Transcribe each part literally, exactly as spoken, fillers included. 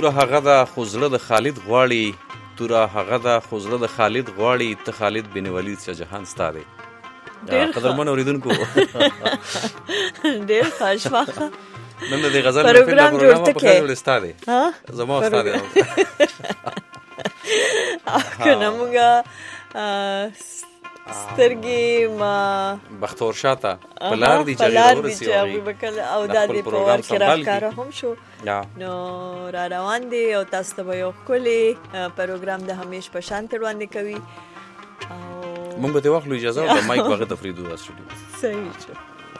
توره هغه ده خو زړه د خالد غواړي، توره هغه ده خو زړه د خالد غواړي، ته خالد بن ولید شه جهان ستا دی. قدرمن اوریدونکو ډېر ښه شوه. نن د دې غزل پروګرام جوړ کړی ستا دی، زما ستا دی. که نه مونږه سترګې ما بختور شاته په لار دي چې ورسي او دا دې په ور کې راښکاره هم شو. نو را روان دي او تاسو ته به یو ښکلی پروګرام د همیش په شان وړاندې کوي. مونږ به دې واخلو اجازه او د مایک هغه ته پرېږدو. صحیح شو.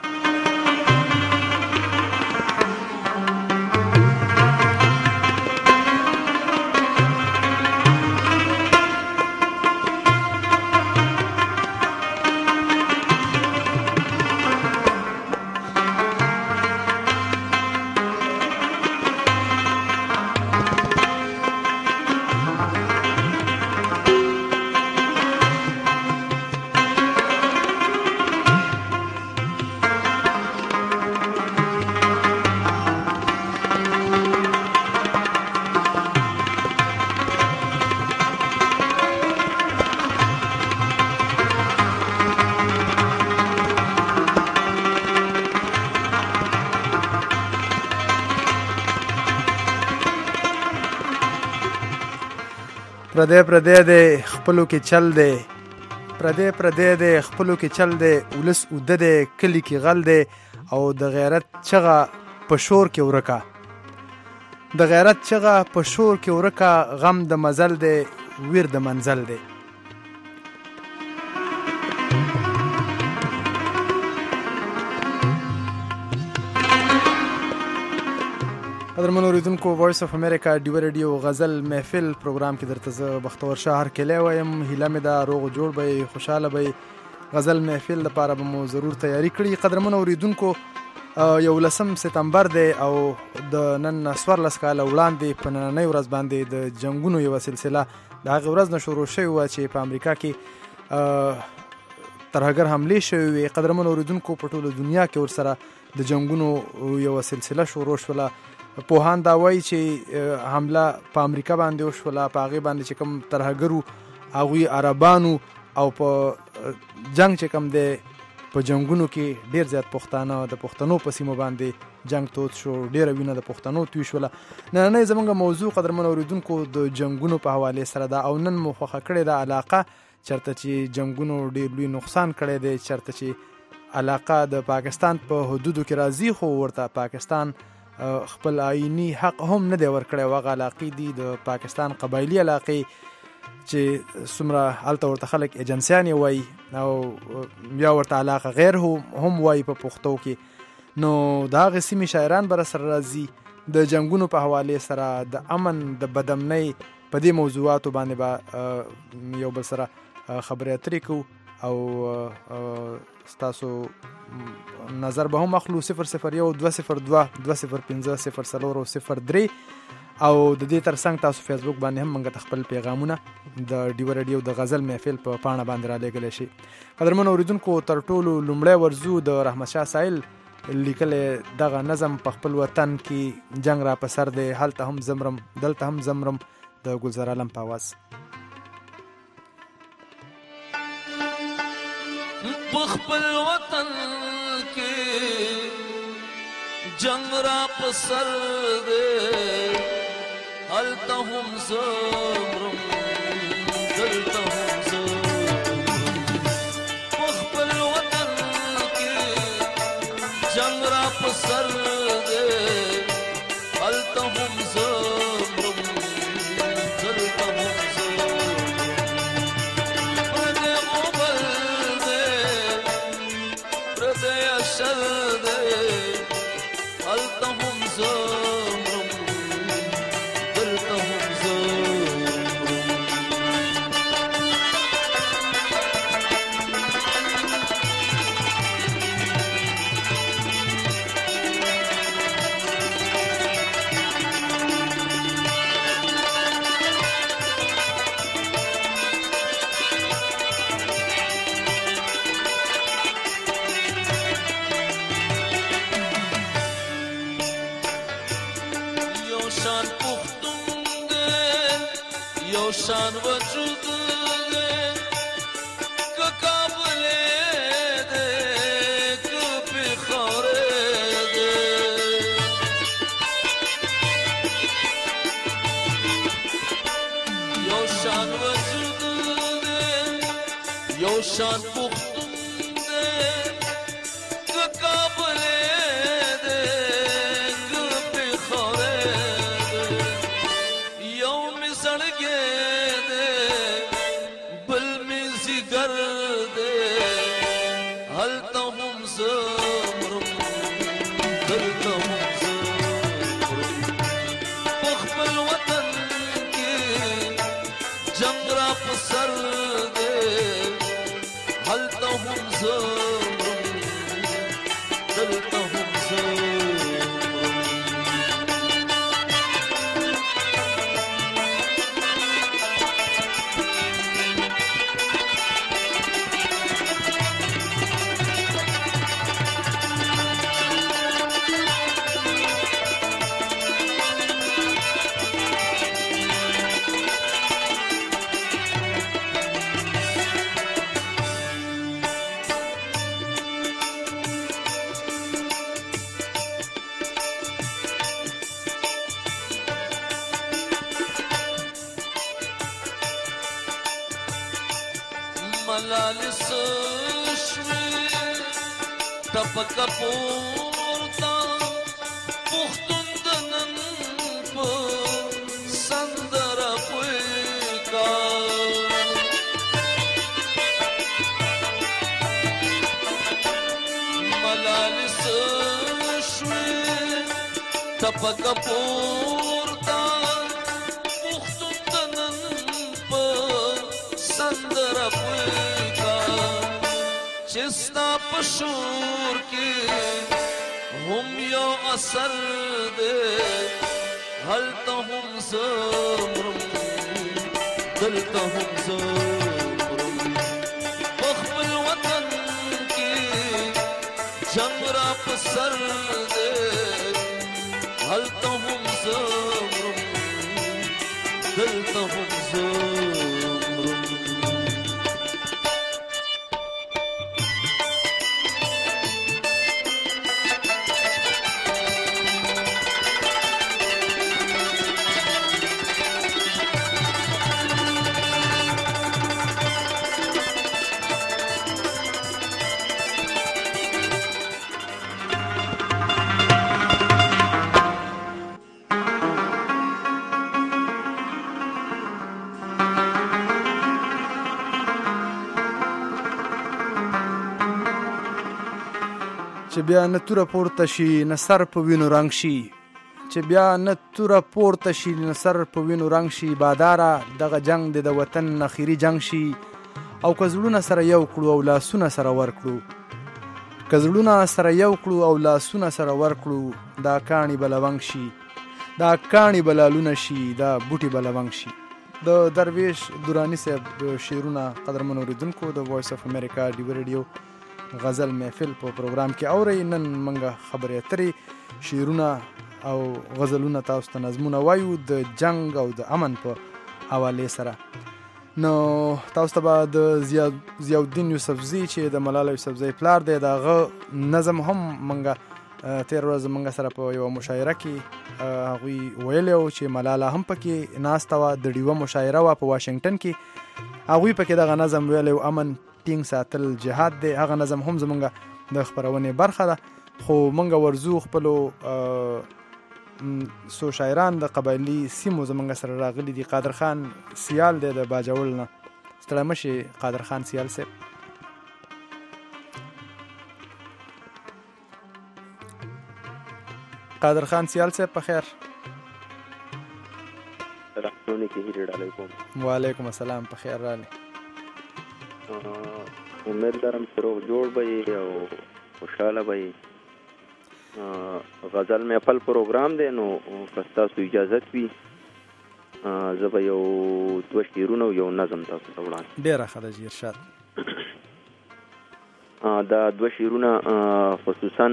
پردی پردی دی خپلو کې چل دی، پردی پردی دی خپلو کې چل دی، ولس اوده دی کلی کې غل دی، او د غیرت چغه په شور کې ورکه، د غیرت چغه په شور کې ورکه، غم د مزل دی ویر د منزل دی. قدرمن اوریدونکو، وایس اف امریکا ډیو ریډیو غزل محفل پروګرام کې درته زه بختور شاه هرکلی وایم. هیله مې ده روغ جوړ به خوشحاله به غزل محفل لپاره به مو ضرور تیاری کړي. قدرمن اوریدونکو، یولسم سپتمبر دی او د نن څوارلس کاله وړاندې په نننۍ ورځ باندې د جنګونو یوه سلسله د هغې ورځ نه شروع شوې وه چې په امریکا کې ترهګر حملې شوې وې. قدرمن اوریدونکو، په ټوله دنیا کې ورسره د جنګونو یوه سلسله شروع شوله. پوهان دا وایي چې حمله په امریکا باندې وشوله، په هغې باندې چې کوم ترهګرو هغوی عربانو او په جنګ چې کوم دی په جنګونو کې ډېر زیات پښتانه د پښتنو په سیمو باندې جنګ تود شو، ډېره وینه د پښتنو توی شوله. نننۍ زموږ موضوع قدرمن اوریدونکو د جنګونو په حوالې سره ده او نن مو خوښه کړې ده علاقه چېرته چې جنګونو ډېر لوی نقصان کړی دی، چېرته چې علاقه د پاکستان په حدودو کې راځي خو ورته پاکستان خپل آئینی حق هم نه دی ورکړی. هغه علاقې دي د پاکستان قبایلي علاقې چې څومره هلته ورته خلک ایجنسیانې وایي او یا ورته علاقه غیر هم وایي په پښتو کې. نو د هغې سیمې شاعران به راسره راځي د جنګونو په حوالې سره د امن د بدامنۍ په دې موضوعاتو باندې به یو بل سره خبرې اترې کوو او ستاسو نظر به هم اخلو. صفر صفر یو دوه صفر دوه دوه صفر پنځه صفر څلور او صفر درې او د دې ترڅنګ تاسو فیسبوک باندې هم موږ ته خپل پیغامونه د ډیو ریډیو د غزل محفل په پاڼه باندې را لېږلی شي. قدرمن اوریدونکو، تر ټولو لومړی ورځو د رحمت شاه سایل لیکلی دغه نظم په خپل وطن کې جنگ را په سر دی، هلته هم زمرم دلته هم زمرم د ګلزار عالم په آواز. خپل وطن کې جنگ را په سر دی، هلته هم زمرم دلته هم زمرم. خپل وطن کې جنگ را په سر دی، هلته هم زمرم دلته هم یو شان وجود دے که کابلے دے که پیخورے دے یو شان وجود دے یو شان پختون دے که کابلے دے که پیخورے دے یو می زړګی دے بل می زیګر دے هلته هم زمرم دلته هم زمرم په خپل وطن کې جنگ را په سر دے هلته هم زمرم دلته هم زمرم ملالس شوی ټپکه پورته پښتون د نن په سندره پویکا ملالس شوی ټپکه پورته پښتون د نن په سندره پویکا چستا پشور کی هم یو اثر دے هلتا هم زمرم دلتا هم زمرم بخبل وطن کی جنگ را پسر دے هلتا هم زمرم دلتا هم زمرم چې بیا نه توره پورته شي نه سر په وینو رنګ شي چې بیا نه توره پورته شي نه سر په وینو رنګ شي باداره دغه جنگ د د وطن اخري جنگ شي او که زړونه سره یو کړو او لاسونه سره ورکړو که زړونه سره یو کړو او لاسونه سره ورکړو دا کاڼي به لونګ شي دا کاڼي به لالونه شي دا بوټي به لونګ شي د درویش درانی صاحب شعرونه قدرمن اوریدونکو د وایس اف امریکا ډیو ریډیو غزل محفل په پروګرام کې اورئ نن منګه خبرې اترې شعرونه او غزلونه تاسو ته نظمونه وایو د جنگ او د امن په حوالې سره نو تاسو ته به د ضیاءالدین یوسفزي چې د ملاله یوسفزي پلار دی د هغه نظم هم منګه تېره ورځ منګه سره په یوه مشاعره کې هغوی ویلی و چې ملاله هم پکې ناسته وه د ډیوه مشاعره وه په واشنګټن کې هغوی پکې دغه نظم ویلی و امن ټینګ ساتل جهاد دی هغه نظم هم زمونږ د خپرونې برخه ده خو مونږ ورزو خپلو څو شاعران د قبایلي سیمو زمونږ سره راغلي دي قادر خان سیال دی د باجوړ نه ستړی مه شي قادر خان سیال صاحب قادر خان سیال صاحب په خیر وعلیکم السلام په خیر رالی امید لرم چې روغ جوړ به یې او خوشحاله به یې غزل محفل پروګرام دی نو که ستاسو اجازت وي زه به یو دوه شعرونه او یو نظم تاسو ته وړاندې ډېره ښه ده جي ارشاد دا دوه شعرونه خصوصا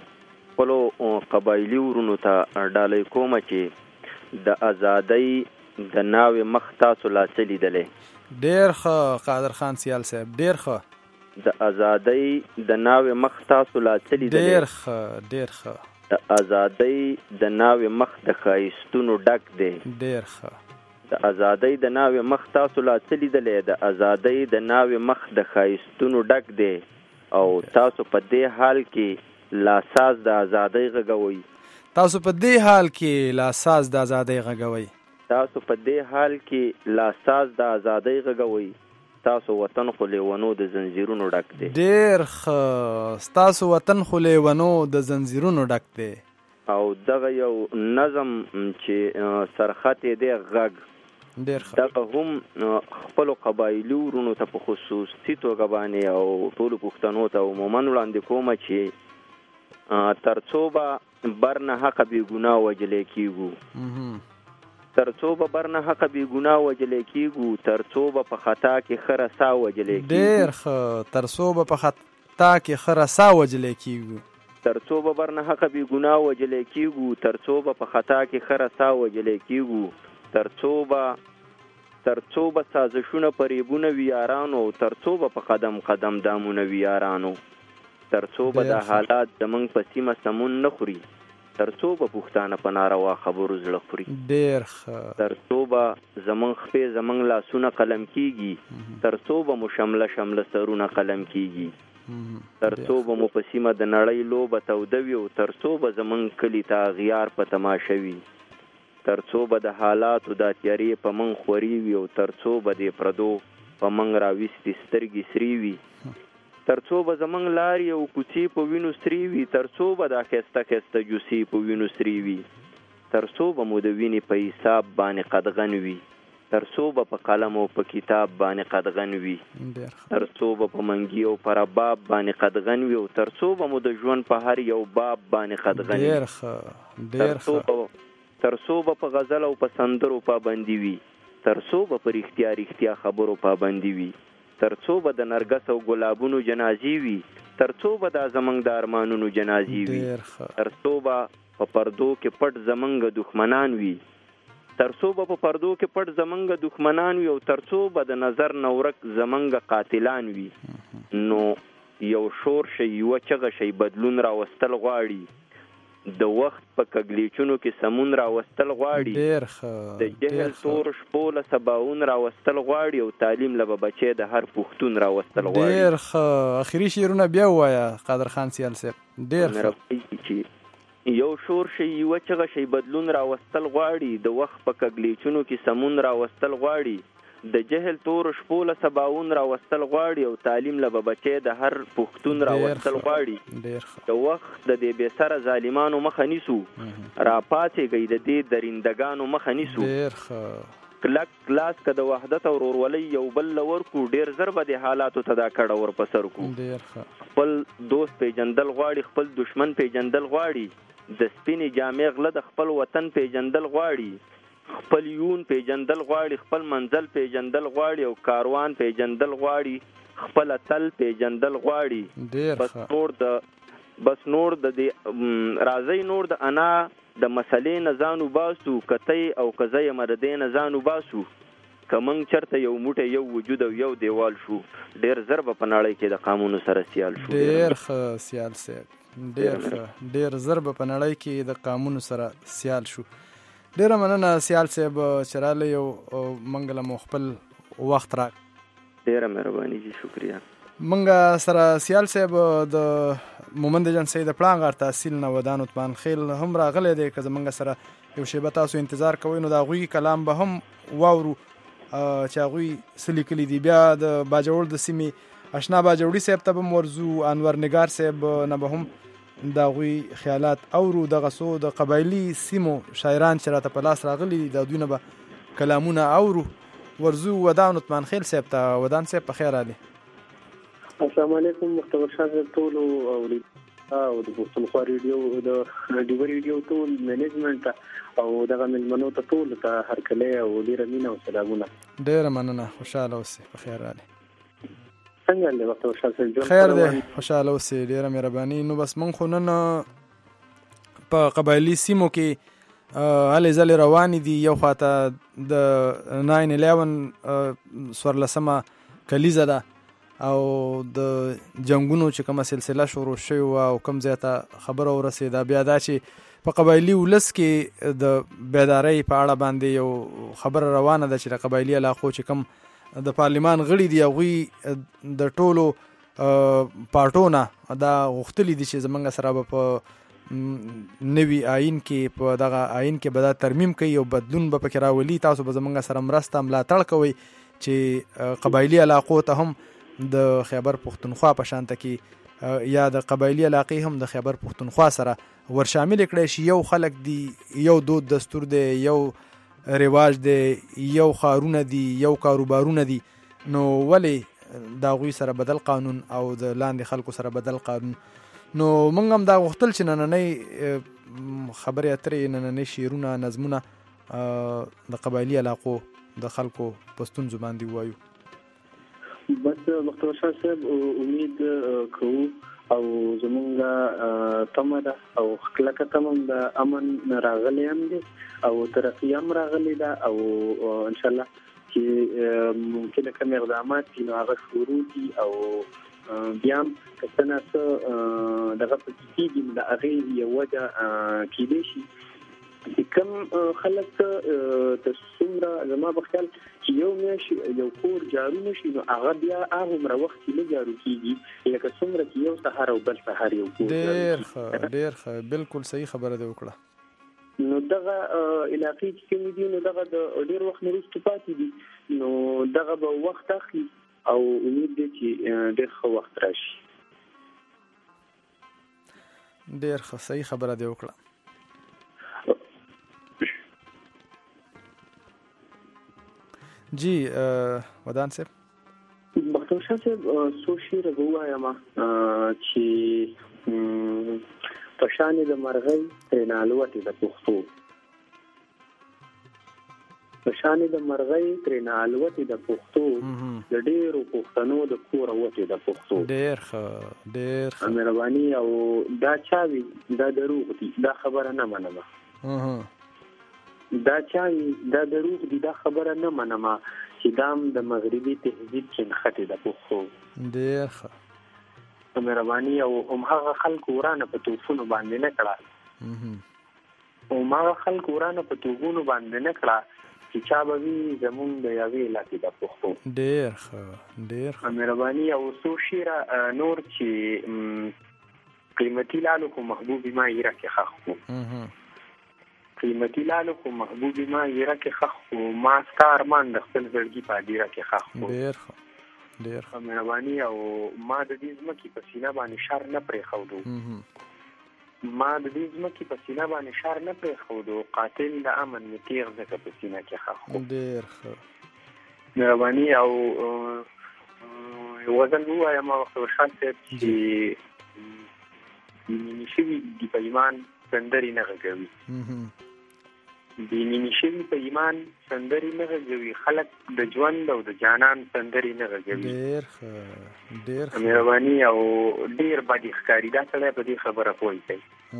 خپلو قبایلي ورونو ته ډالۍ کومه چې د ازادۍ د ناوې مخ تاسو لا څه لیدلی؟ ډېر ښه قادر خان سیال صاحب، ډېر ښه. د ازادۍ د ناوې مخ تاسو لا څه لیدلی؟ ډېر ښه ډېر ښه. د ازادۍ د ناوې مخ د ښایستونو ډک دی. ډېر ښه. د ازادۍ د ناوې مخ تاسو لا څه لیدلی؟ د ازادۍ د ناوې مخ د ښایستونو ډک دی او تاسو په دې حال کې لا ساز د ازادۍ غږوئ. تاسو په دې حال کې لا ساز د ازادۍ غږوئ. تاسو په دې حال کې لا ساز د ازادۍ غږوئ. تاسو وطن خو لیونو د زنځیرونو ډک دی. ډېر ښه. ستاسو وطن خو لیونو د زنځیرونو ډک دی. او دغه یو نظم چې سرخط یې دی غږ، ډېر ښه. دغه هم خپلو قبایلي ورونو ته په خصوصي توګه باندې او ټولو پښتنو ته عموما وړاندې کومه چې تر څو به بر نه حقه بې ګناه وجلی کېږو، تر څو به بر نه حقه بې ګناه وجلی کېږو، تر څو به په خطا کې ښه رسا وجلی کېږو. ډېر ښه. تر څو به په خطا کې ښه رسا وجلی کېږو. تر څو به بر نه حقه بې ګناه وجلی کېږو، تر څو به په خطا کې ښه رسا وجلی کېږو، تر څو به تر څو به سازشونه فریبونه وي یارانو، تر څو به په قدم قدم دامونه وي یارانو، تر څو به دا حالات زمونږ په سیمه سمون نه خوري، تر څو به پښتانه په ناروا خبرو زړه خوري. ډېر ښه. تر څو به زمونږ خپې زمونږ لاسونه قلم کېږي، تر څو به مو شمله شمله سرونه قلم کېږي، تر څو به مو په سیمه د نړۍ لوبه توده وي او تر څو به زمونږ کلي ته اغیار په تماشه وي، تر څو به د حالاتو دا تیارې په من خوري وي او تر څو به د پردو په من راویستې سترګې سرې وي، تر څو به زمونږ لارې او کوڅې په وینو سرې وي، تر څو به دا ښایسته ښایسته جوسې په وینو سرې وي، تر څو به مو د وینې په حساب باندې قدغن وي، تر څو به په قلم او په کتاب باندې قدغن وي، تر څو به په منګي او په رباب باندې قدغن وي او تر څو به مو د ژوند په هر یو باب باندې قدغن وي. ډېر ښه. ډېر ښه. تر څو به په غزل او په سندرو پابندي وي، تر څو به په رښتیا رښتیا خبرو پابندي وي، تر څو به د نرګس او ګلابونو جنازې وي، تر څو به دا زمونږ د ارمانونو جنازې وي، تر څو به په پردو کې پټ زمونږ دښمنان وي، تر څو به په پردو کې پټ زمونږ دښمنان وي او تر څو به د نظر نورک زمونږ قاتلان وي. نو یو شور شي، یوه چغه شي، بدلون راوستل غواړي، د وخت په کږلیچونو کې سمون راوستل غواړي، ډېر ښه. د جهل تور شپو له سباون راوستل غواړي او تعلیم له به بچی د هر پښتون راوستل غواړي. ډېر ښه. اخري شعرونه بیا ووایه قادر خان سیال صاحب. ډېر ښه. یو شور شي، یوه چغه شي، بدلون راوستل غواړي، د وخت په کږلیچونو کې سمون راوستل غواړي، د جهل تور شپو له سباون راوستل غواړي او تعلیم له به بچی د هر پښتون راوستل غواړي. د وخت د دې بې سره ظالمانو مخه نیسو، راپاڅېږئ د دې درندګانو مخه نیسو، کلک کلاس که د وحدت او ورورولۍ یو بل له ورکو، ډېر ژر به د حالاتو ته دا کډه ور په سر کړو. خپل دوست پیژندل غواړي، خپل دشمن پیژندل غواړي، د سپینې جامې غله د خپل وطن پیژندل غواړي، خپل یون پیژندل غواړي، خپل منزل پیژندل غواړي او کاروان پیژندل غواړي، خپل تل پیژندل غواړي. بس نور د بس نور د راځي نور د انا د مسلې نه ځانو باسو، کتی او کزی مردې نه ځانو باسو، کمنګ چرته یو موټی یو وجود او یو دیوال شو، ډېر زر به په نړۍ کې د قامونو سره سیال شو. ډېر ښه سیال صاحب. ډېر ښه. ډېر زر به په نړۍ کې د قامونو سره سیال شو. ډېره مننه سیال صاحب چې راغلی یو موږ له مو خپل وخت راک. ډېره مهرباني جي، شکریه. موږ سره سیال صاحب د مومند جنسۍ د پړانګ تحصیل نه ودان عثمان خیل هم راغلی دی، که زموږ سره یو شیبه تاسو انتظار کوئ نو د هغوی کلام به هم واورو چې هغوی څه لیکلي دي. بیا د باجوړ د سیمې اشنا باجوړي صاحب ته به هم ورځو، انور نګار صاحب نه به هم د هغوی خیالات اورو، دغه څو د قبایلي سیمو شاعران چې راته په لاس راغلي دي د دوی نه به کلامونه اورو. ورځو ودان عثمان خیل صاحب ته. ودان صاحب په خیر راغلی. السلام علیکم مختبر شاه صاحب ټولو او د پښتونخوا ریډیو د ډیو ریډیو ټول مینجمنټ او دغه ملمنو ته ټول ته هرکلی او ډېره مینه او سلامونه. ډېره مننه. خوشحاله اوسئ. په خیر راغلی. څنګه دی مختبر شاه صاحب؟ خیر دی. خوشحاله اوسئ. ډېره مهرباني. نو بس موږ خو نن په قبایلي سیمو کې هلې ځلې روانې دي. یو خواته د ناین الیون څوارلسمه کلیزه ده او د جنګونو چې کومه سلسله شروع شوې وه او کوم ځای ته خبره ورسېده، بیا دا چې په قبایلي ولس کې د بیدارۍ په اړه باندې یو خبره روانه ده چې د قبایلي علاقو چې کوم د پارلمان غړي دي هغوی د ټولو پارټونه دا غوښتلي دي چې زمونږ سره به په نوي آیین کې په دغه آیین کې به دا ترمیم کوي او بدلون به پکې راولي. تاسو به زمونږ سره مرسته ملاتړ کوئ چې قبایلي علاقو ته هم د خیبر پښتونخوا په شانته کې یا د قبایلي علاقې هم د خیبر پښتونخوا سره ورشامل کړی شي. یو خلک دي، یو دود دستور دی، یو رواج دی، یو ښارونه دي، یو کاروبارونه دي، نو ولې د هغوی سره بدل قانون او د لاندې خلکو سره بدل قانون؟ نو موږ هم دا غوښتل چې نننۍ خبرې اترې، نننۍ شعرونه، نظمونه د قبایلي علاقو د خلکو په ستونزو باندې ووایو. بس مختبر شاه صاحب امید کوو او زمونږ تمه ده او کلکه تمه هم د امن راغلی هم دی او ترقي هم راغلی ده او انشاءالله چې ممکنه کوم اقدامات دي نو هغه شروع دي او بیا هم که څه نه څه دغه پکې کېږي د هغې یو وجه کېدی شي چې کوم خلک ته څومره زما په خیال چې یو میاشت یو کور جارو نشي نو هغه بیا هغومره وخت کې نه جارو کېږي لکه څومره چې یو سهار او بل سهار یو کور. ډېر ښه ډېر ښه بالکل صحیح خبره دې وکړه. نو دغه علاقې چې کومې دي نو دغه د ډېر وخت نه وروسته پاتې دي نو دغه به وخت اخلي او امید دی چې ډېر ښه وخت راشي. ډېر ښه صحیح خبره دې وکړه. جی ودان صاحب مختبر شاه صاحب څو شعره به ووایم چې په شانې د مرغۍ ترېنه الوتې د پښتو، په شانې د مرغۍ ترېنه الوتې د پښتو، د ډېرو پښتنو د کوره وتې د پښتو. ډېر ښه ډېر ښه مهرباني او دا چا وي دا دروغ دي دا خبره نه منمه. دا چا وي دا دروغ دي دا خبره نه منمه چې دا هم د مغربي تهذیب کې نښتې د پښتو. ډېر ښه مهرباني او همهغه خلکو ورانه په توپونو باندې نه کړه همهغه خلکو ورانه په توپونو باندې نه کړه چې چا به وي زمونږ د یوې علاقې د پښتو. ډېر ښه ډېر ښه مهرباني او څو شعره نور چې قیمتي لالو کو محبوبي ما ایره کې خښ کو، قیمتي لالو کو محبوبي ما ایره کې خښ کو، ما ستا ارمان د خپل زړګي په هدیره کې خښ کو. ډېر ښه ډېر ښه مهرباني او ما د دې ځمکې په سینه باندې شر نه پرېښودو ما د دې ځمکې په سینه باندې شر نه پرېښودو، قاتل د امن مې تیغ ځکه په سینه کې خښ کو. ډېر ښه مهرباني او وزن ووایم مختبر شاه صاحب چې بینیني شوي دي په ایمان سندرې نه غږوي، بینیني شوي په ایمان سندرې نه غږوي، خلک د ژوند او د جانان سندرې نه غږوي. ډېر ښه ډېر ښه مهرباني او ډېر بدې ښکاري دا سړی په دې خبره پوه کوي،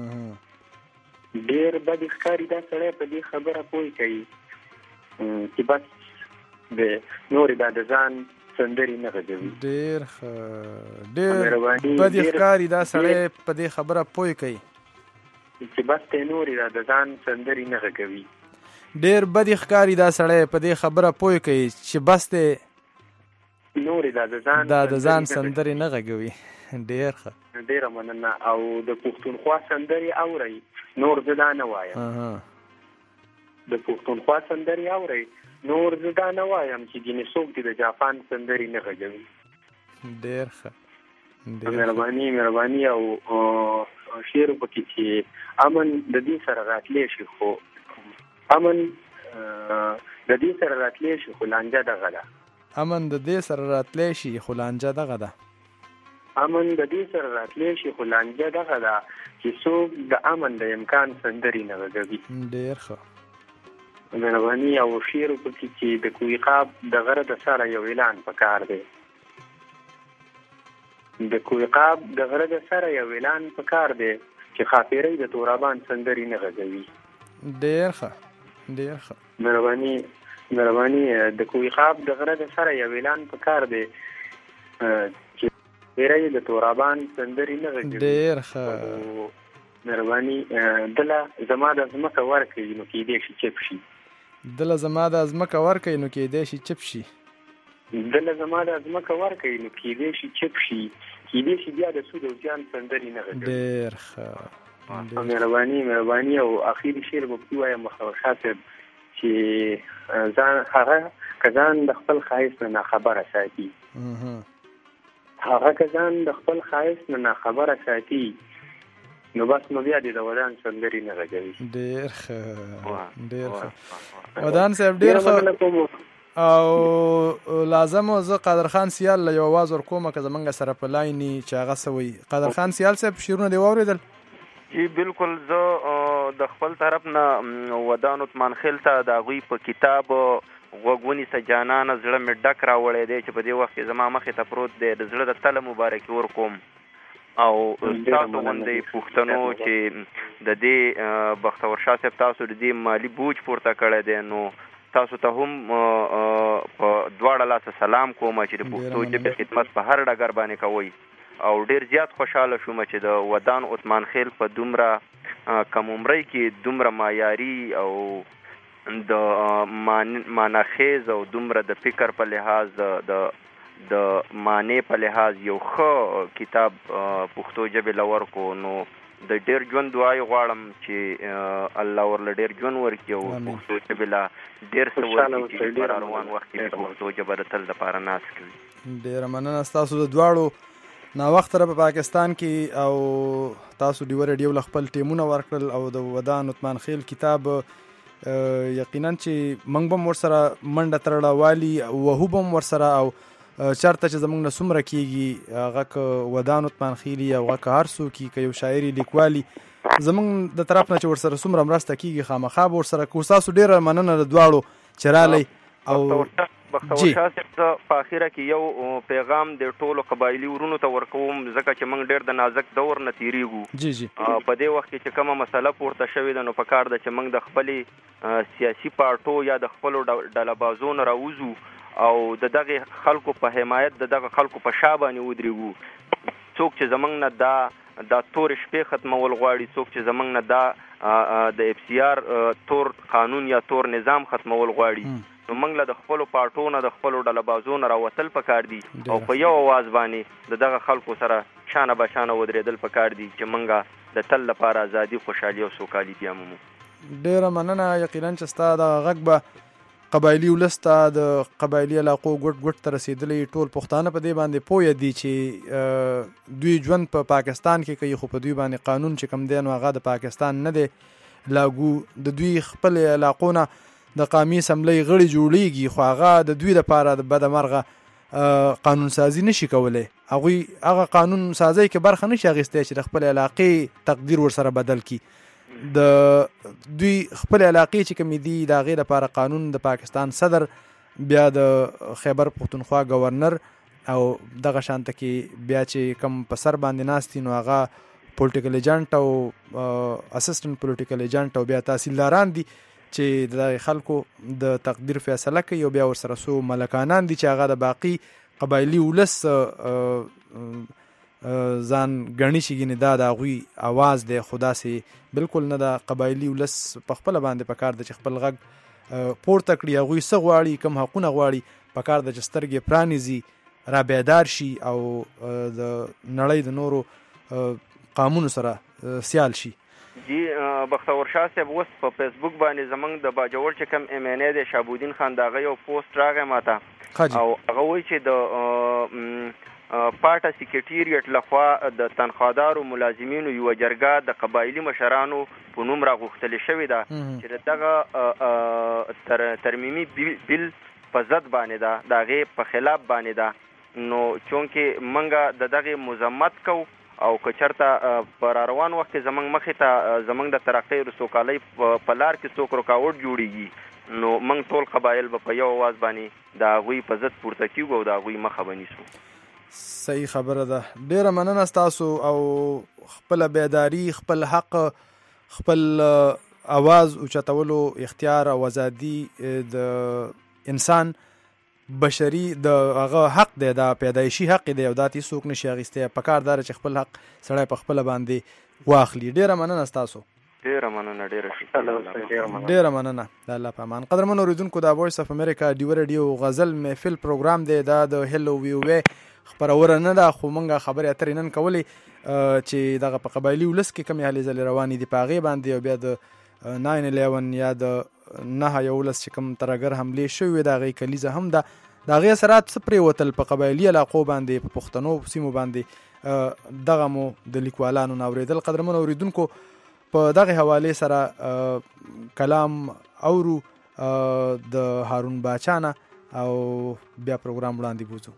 ډېر بدې ښکاري دا سړی په دې خبره پوه کوي چې بس د نورې دا د ځان سندرې نه غږوي. ډېر ښه ډېر بدې ښکاري دا سړی په دې خبره پوه کوي چې بس ته نورې دا د ځان سندرې نه غږوي. ډېر بدې ښکاري دا سړی په دې خبره پوه کوي چې بس ته نورې دا د ځان دا د ځان سندرې نه غږوي. ډېر ښه ډېره مننه او د پښتونخوا سندرې اورئ نور زه دا نه وایم، د پښتونخوا سندرې اورئ نور زه دا نه وایم چې ځینې څوک دي د جاپان سندرې نه غږوي. ډېر ښه مهرباني مهرباني او شعر پکې چې امن د دې سره راتلی شي خو امن د دې سره راتلی شي خو لانجه دغه ده، امن د دې سره راتلی شي خو لانجه دغه ده، امن د دې سره راتلی شي خو لانجه دغه ده چې څوک د امن د امکان سندرې نه غږوي. ډېر ښه مهرباني او شعر پکې چې د کویقاب د غره د سره یو اعلان پکار دی، د کویقاب د غره د سره یو اعلان پکار دی چې خاپیرۍ د تورابان سندرې نه غږوي. ډېر ښه ډېر ښه مهرباني مهرباني د کوی خواب د غره د سره یو اعلان پکار دی چې ډېری د تورابان سندرې نه غږوي. ډېر ښه مهرباني دله زما د ځمکه ورکړي نو کېدای شي چپ شي. دله زما د ځمکه ورکړي نو کېدای شي چپ شي. دله زما د ځمکه ورکړي نو کېدای شي چپ شي. کېدای شي بیا د سود او زیان سندرې نه غږوي. ډېر ښه مهرباني مهرباني او اخیری شعر به پکې وایم مخور شاه صاحب چې ځان هغه که ځان د خپل ښایست نه ناخبره ساتي هغه که ځان د خپل ښایست نه ناخبره ساتي نو بس نو بیا دې د ودان سندرې نه غږوي. ډېر ښه ډېر ښه ودان صاحب ډېر ښه او لازم زه قادر خان سیال له یو آواز ورکوم که زمونږ سره په لایني چې هغه څه وایي. قادر خان سیال صاحب شعرونه دې واورېدل؟ جی بالکل زه د خپل طرف نه ودان عثمان خیل ته د هغوی په کتاب غوږ ونیسه جانانه زړه مې ډک راوړی دی چې په دې وخت کې زما مخې ته پروت دی د زړه د تله مبارکي ورکوم او تاسو غوندې پوښتنو چې د دې بختور شاه صاحب تاسو د دې مالی بوج پورته کړی دی نو تاسو ته هم په دواړه لاسه سلام کوم چې د پښتو ژبې خدمت په هر ډګر باندې کوئ او ډېر زیات خوشحاله شوم چې د ودان عثمان خیل په دومره کم عمرۍ کې دومره معیاري او د معناخیز او دومره د فکر په لحاظ د د معنی په لحاظ یو ښه کتاب پښتو ژبې له ورکو نو د ډېر ژوند دعای غواړم چې الله ورله ډېر ژوند ورکړي او پښتو ژبې له ډېر څه ورکړي چې په روان وخت کې پښتو ژبه د تل دپاره ناست کوي. ډېره مننه ستاسو د دواړو ناوخته په پاکستان کې او تاسو ډیوه ریډیو له خپل ټیمونه ورکړل او د ودان عثمان خیل کتاب یقینا چې موږ به ورسره منډه تړله والي وهو به هم ورسره او چرته چې زمونږ نه څومره کېږي هغه که ودان عثمان خیلي او هغه که هر څوک وي که یو شاعري لیکوالي زمونږ د طرف نه چې ورسره څومره مرسته کېږي خامخا به ورسره کوو. ستاسو ډېره مننه د دواړو چې رالی او بختور شاه صاحب زه په اخره کې یو پیغام د ټولو قبایلي ورونو ته ورکوم ځکه چې موږ ډېر د نازک دور نه تېرېږو. جی جی په دې وخت کې چې کومه مسله پورته شوې ده نو پکار ده چې موږ د خپلې سیاسي پارټو یا د خپلو ډلهبازو نه راوځو او د دغه خلکو په حمایت د دغه خلکو په شا باندې ودرېږو. څوک چې زمونږ نه دا دا تور شپې ختمول غواړي څوک چې زمونږ نه دا د اف سی آر تور قانون یا تور نظام ختمول غواړي نو موږ له د خپلو پارټو نه د خپلو ډلهبازو نه راوتل پکار دي او په یو اواز باندې د دغه خلکو سره شانه بشانه ودرېدل پکار دي چې موږ د تل لپاره ازادي خوشحالي او سوکالي بیامومو. ډېره مننه. یقینا چې ستا دغه غږ به قبایلي ولس ته د قبایلي علاقو ګوټ ګوټ ته رسېدلی ټول پښتانه په دې باندې پوه دي چې دوی ژوند په پاکستان کې کوي خو په دوی باندې قانون چې کوم دی نو هغه د پاکستان نه دی لاګو. د دوی خپل علاقو نه د قامي اسمبلی غړي جوړیږي خو هغه د دوی لپاره د بدمرغه قانون سازي نشي کولی. هغوی هغه قانون سازۍ کې برخه نشي اخیستی چې د خپل علاقې تقدیر ورسره بدل کړي. د دوی خپل علاقې چې کومې دي د هغې لپاره قانون د پاکستان صدر بیا د خیبر پښتونخوا گورنر او دغه شانته کې بیا چې کوم په سر باندې ناست دي نو هغه پولیټیکل ایجنټ او اسسټنټ پولیټیکل ایجنټ او بیا تحصیلداران دي چې د خلکو د تقدیر فیصله کوي او بیا ورسره څو ملکانان دي چې هغه د باقي قبایلي ولس ځان ګڼي چې ګینې دا د هغوی اواز دی خو داسې بالکل نه د قبایلي ولس په خپله باندې پکار ده چې خپل غږ پورته کړي هغوی څه غواړي کوم حقونه غواړي پکار ده چې سترګې پرانیزي را بیدار شي او د نړۍ د نورو قامونو سره سیال شي. جی بختور شاه صاحب اوس په فیسبوک باندې زمونږ د باجوړ چې کوم ایم این ای دی شهابالدین خان د هغه یو پوسټ راغی ماته او هغه وایي چې د پارټه سیکریټریټ لخوا د تنخوادارو ملازمینو یوه جرګه د قبایلي مشرانو په نوم راغوښتلې شوې ده چې دغه ترمیمي بیل په ضد باندې ده د هغې په خلاف باندې ده نو چونکې موږ د دغې مذمت کوو او که چېرته په را روان وخت کې زموږ مخې ته زموږ د ترقۍ د سوکالۍ په لار کې څوک رکاوټ جوړېږي نو موږ ټول قبایل به په یو اواز باندې د هغوی په ضد پورته کېږو او د هغوی مخه به نیسو. صحیح خبره ده. ډېره مننه ستاسو او خپله بیداري خپل حق خپل اواز اوچتولو اختیار او ازادي د انسان بشري د هغه حق دی، د پیدایشي حق دی او دا تی څوک نشي اخیستی. پکار دار چې خپل حق سړی په خپل باندې واخلي. ډیره مننه تاسو. ډیره مننه. ډیره شکر. ډیره مننه. د الله په امان. قدرمن اوریدونکو د وایس اف امریکا ډیو ریډیو غزل محفل پروګرام دی. دا د هلو وی وی خبرونه نه ده، خو مونږه خبرې اترې نن کولې چې دغه په قبایلي ولس کې کومې هلې ځلې روانې دي په هغې باندې، او بیا د ناین الیون یا د نهه یولس چې کوم ترهګر حملې شوې وې د هغې کلیزه هم ده. د هغې اثرات څه پرېوتل په قبایلي علاقو باندې، په پښتنو سیمو باندې، دغه مو د لیکوالانو نه اورېدل. قدرمن اوریدونکو په دغه حوالې سره کلام اورو د هارون باچا نه او بیا پروګرام وړاندې بوځو.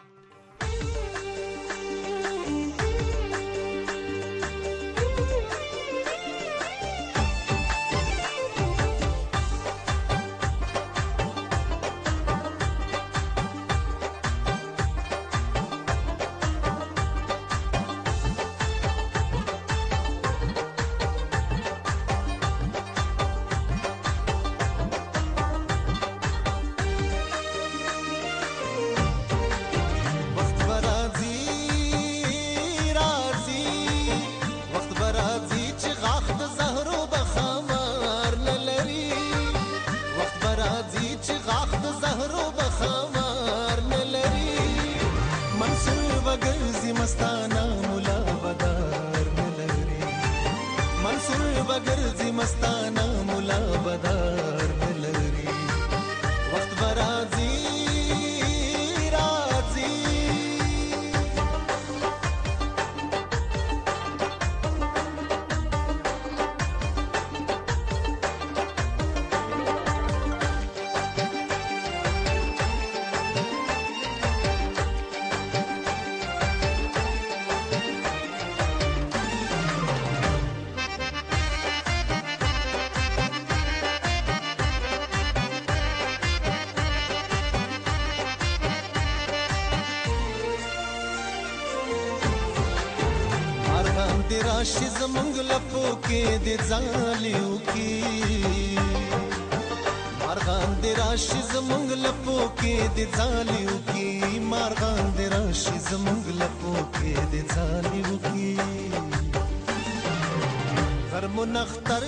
راشي زمونږ لپو کې د ځالیو کې، مارغان د راشي زمونږ لپو کې د ځالیو کې، مارغان د راشي زمونږ لپو کې د ځالیو کې. غرمو نختر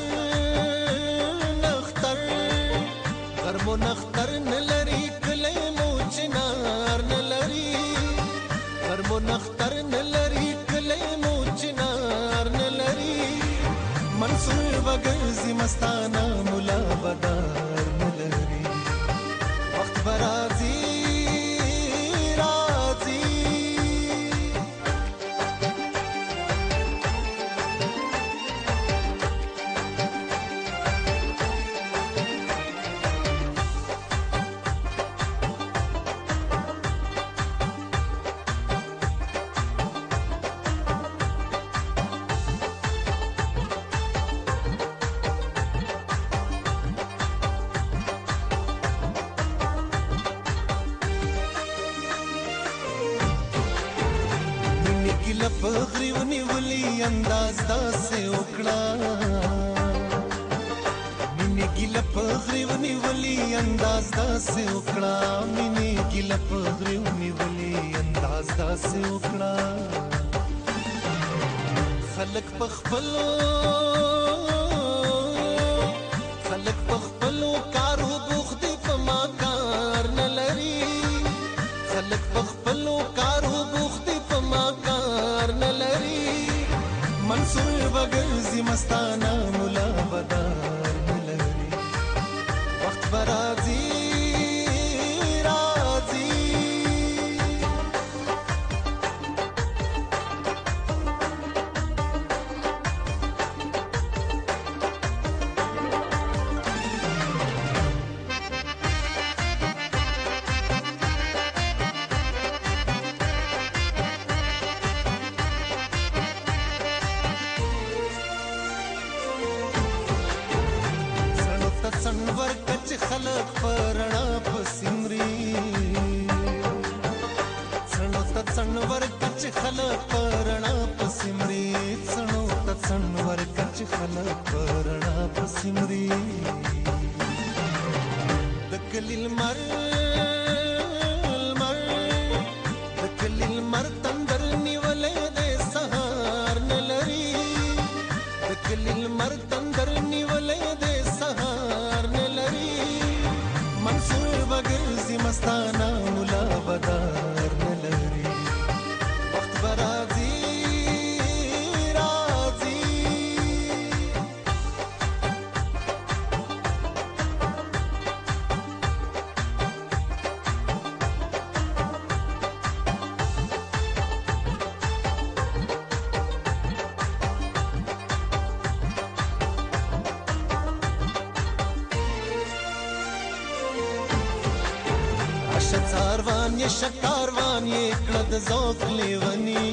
نختر غرمو نختر نلري کلی مو چنار نلري، غرمو نختر نلري کلی مو چنار نلري، منصور بگرزی مستانا ملا بدار نلري، وقت برازی رازی. پغریونی ولی انداز داسې وکړه، مینې ګیله پغریونی ولی انداز داسې وکړه، مینې ګیله پغریونی ولی انداز داسې وکړه. خلک پخپلو خلک پخپلو کارو بوخت دي په ما کار نه لري، خلک پخپلو کارو بوخت دي په ما کار نه لري، منصور بگرزی مستانا ملا بدار نه لري، وخت برازی رازی. المر المر د کلی المر تندر نیولې د سهار نه لري د کلی المر تندر نیولې د سهار نه لري منصور بغرزي مستانه مولا بدار نه لري وخت برازي ساروان یہ شکاروان یہ کړه د ذوق لیونی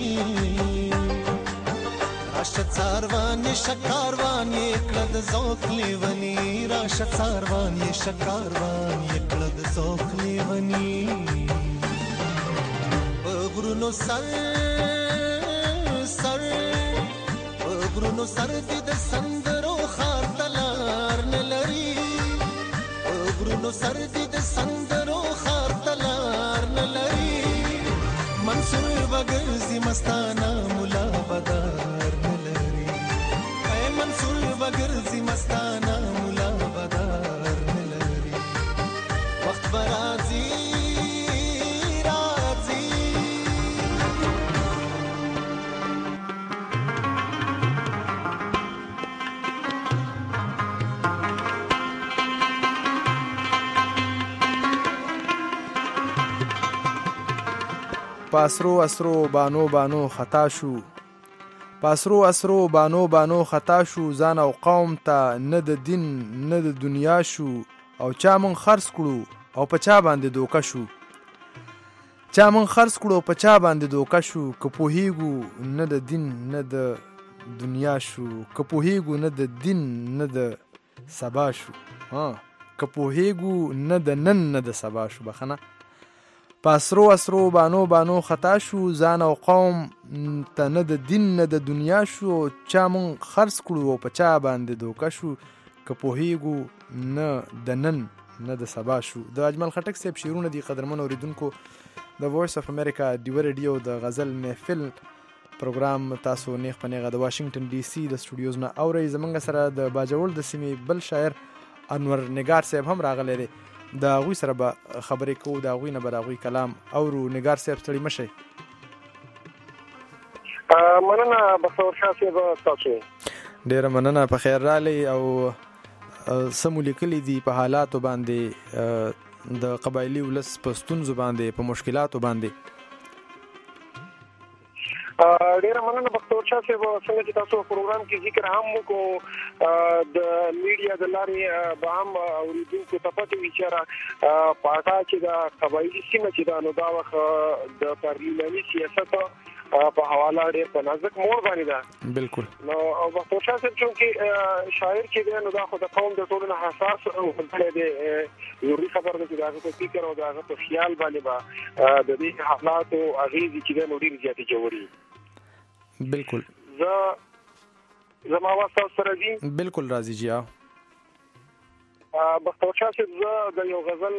راشد ساروان یہ شکاروان یہ کړه د ذوق لیونی راشد ساروان یہ شکاروان یہ کړه د ذوق لیونی غرونو سر سر غرونو سر دې د سندرو خار تلار نه لري غرونو سر دې د سندرو خار تلار نه لري منصور بغرزي مستانه مولا بدار نه لري اے منصور بغرزي مستانه مولا بدار نه لري وخت برازي رازي پاسرو اسرو بانو بانو خطا شو پاسرو اسرو بانو بانو خطا شو ځان او قوم ته نه د دین نه د دنیا شو او چا مون خرڅ کړو او په چا باندې دوکه شو چا مون خرڅ کړو په چا باندې دوکه شو که پوهیږو نه د دین نه د دنیا شو که پوهیږو نه د دین نه د سبا شو ها که پوهیږو نه د نن نه د سبا شو بخنه پاسرو اسرو بانو بانو خطا شو ځان او قوم ته نه د دین نه د دنیا شو چا مون خرڅ کړو او په چا باندې دوکه شو که پوهیږو نه د نن نه د سبا شو د اجمل خټک صاحب شعرونه دي قدرمن اوریدونکو د وایس اف امریکا دیو ریډیو د غزل محفل پروګرام تاسو نیغ په نیغه د واشنگټن ډي سي د سټوډیوز نه اورئ زمونږ سره د باجوړ د سیمې بل شاعر انور نگار صاحب هم راغلی دی د هغوی سره به خبرې کوو د هغوی نه به د هغوی کلام اورو نگار صاحب ستړي مه شئ مننه بختور شاه صاحب تاسو ډېره مننه په خیر رالی او څه مو لیکلي دي په حالاتو باندې د قبایلي ولس په ستونزو باندې په مشکلاتو باندې ډیره مننه بختور شاه صاحب څنګه چې تاسو پروګرام کې ذکر هم وکړو د میډیا د لارې به هم اوریدونکو ته پته وي چې پاټا چې د قبایلي سیمه چې دا نو دا وخت د پارلماني سیاست په حواله ډېر په نازک موړ باندې ده بالکل نو او بختور شاه صاحب چې شاعر چې دی نو دا خو د قوم د ټولو نه حساس دی ضروري خبر ده چې دا په فکر او دا په خیال باندې به د دې حالاتو اغېزې چې دی نو ډېرې زیاتې ژورې بالکل زه زما آواز تاسو سره ځي بالکل راځي جی بختور شاه صاحب زه د یو غزل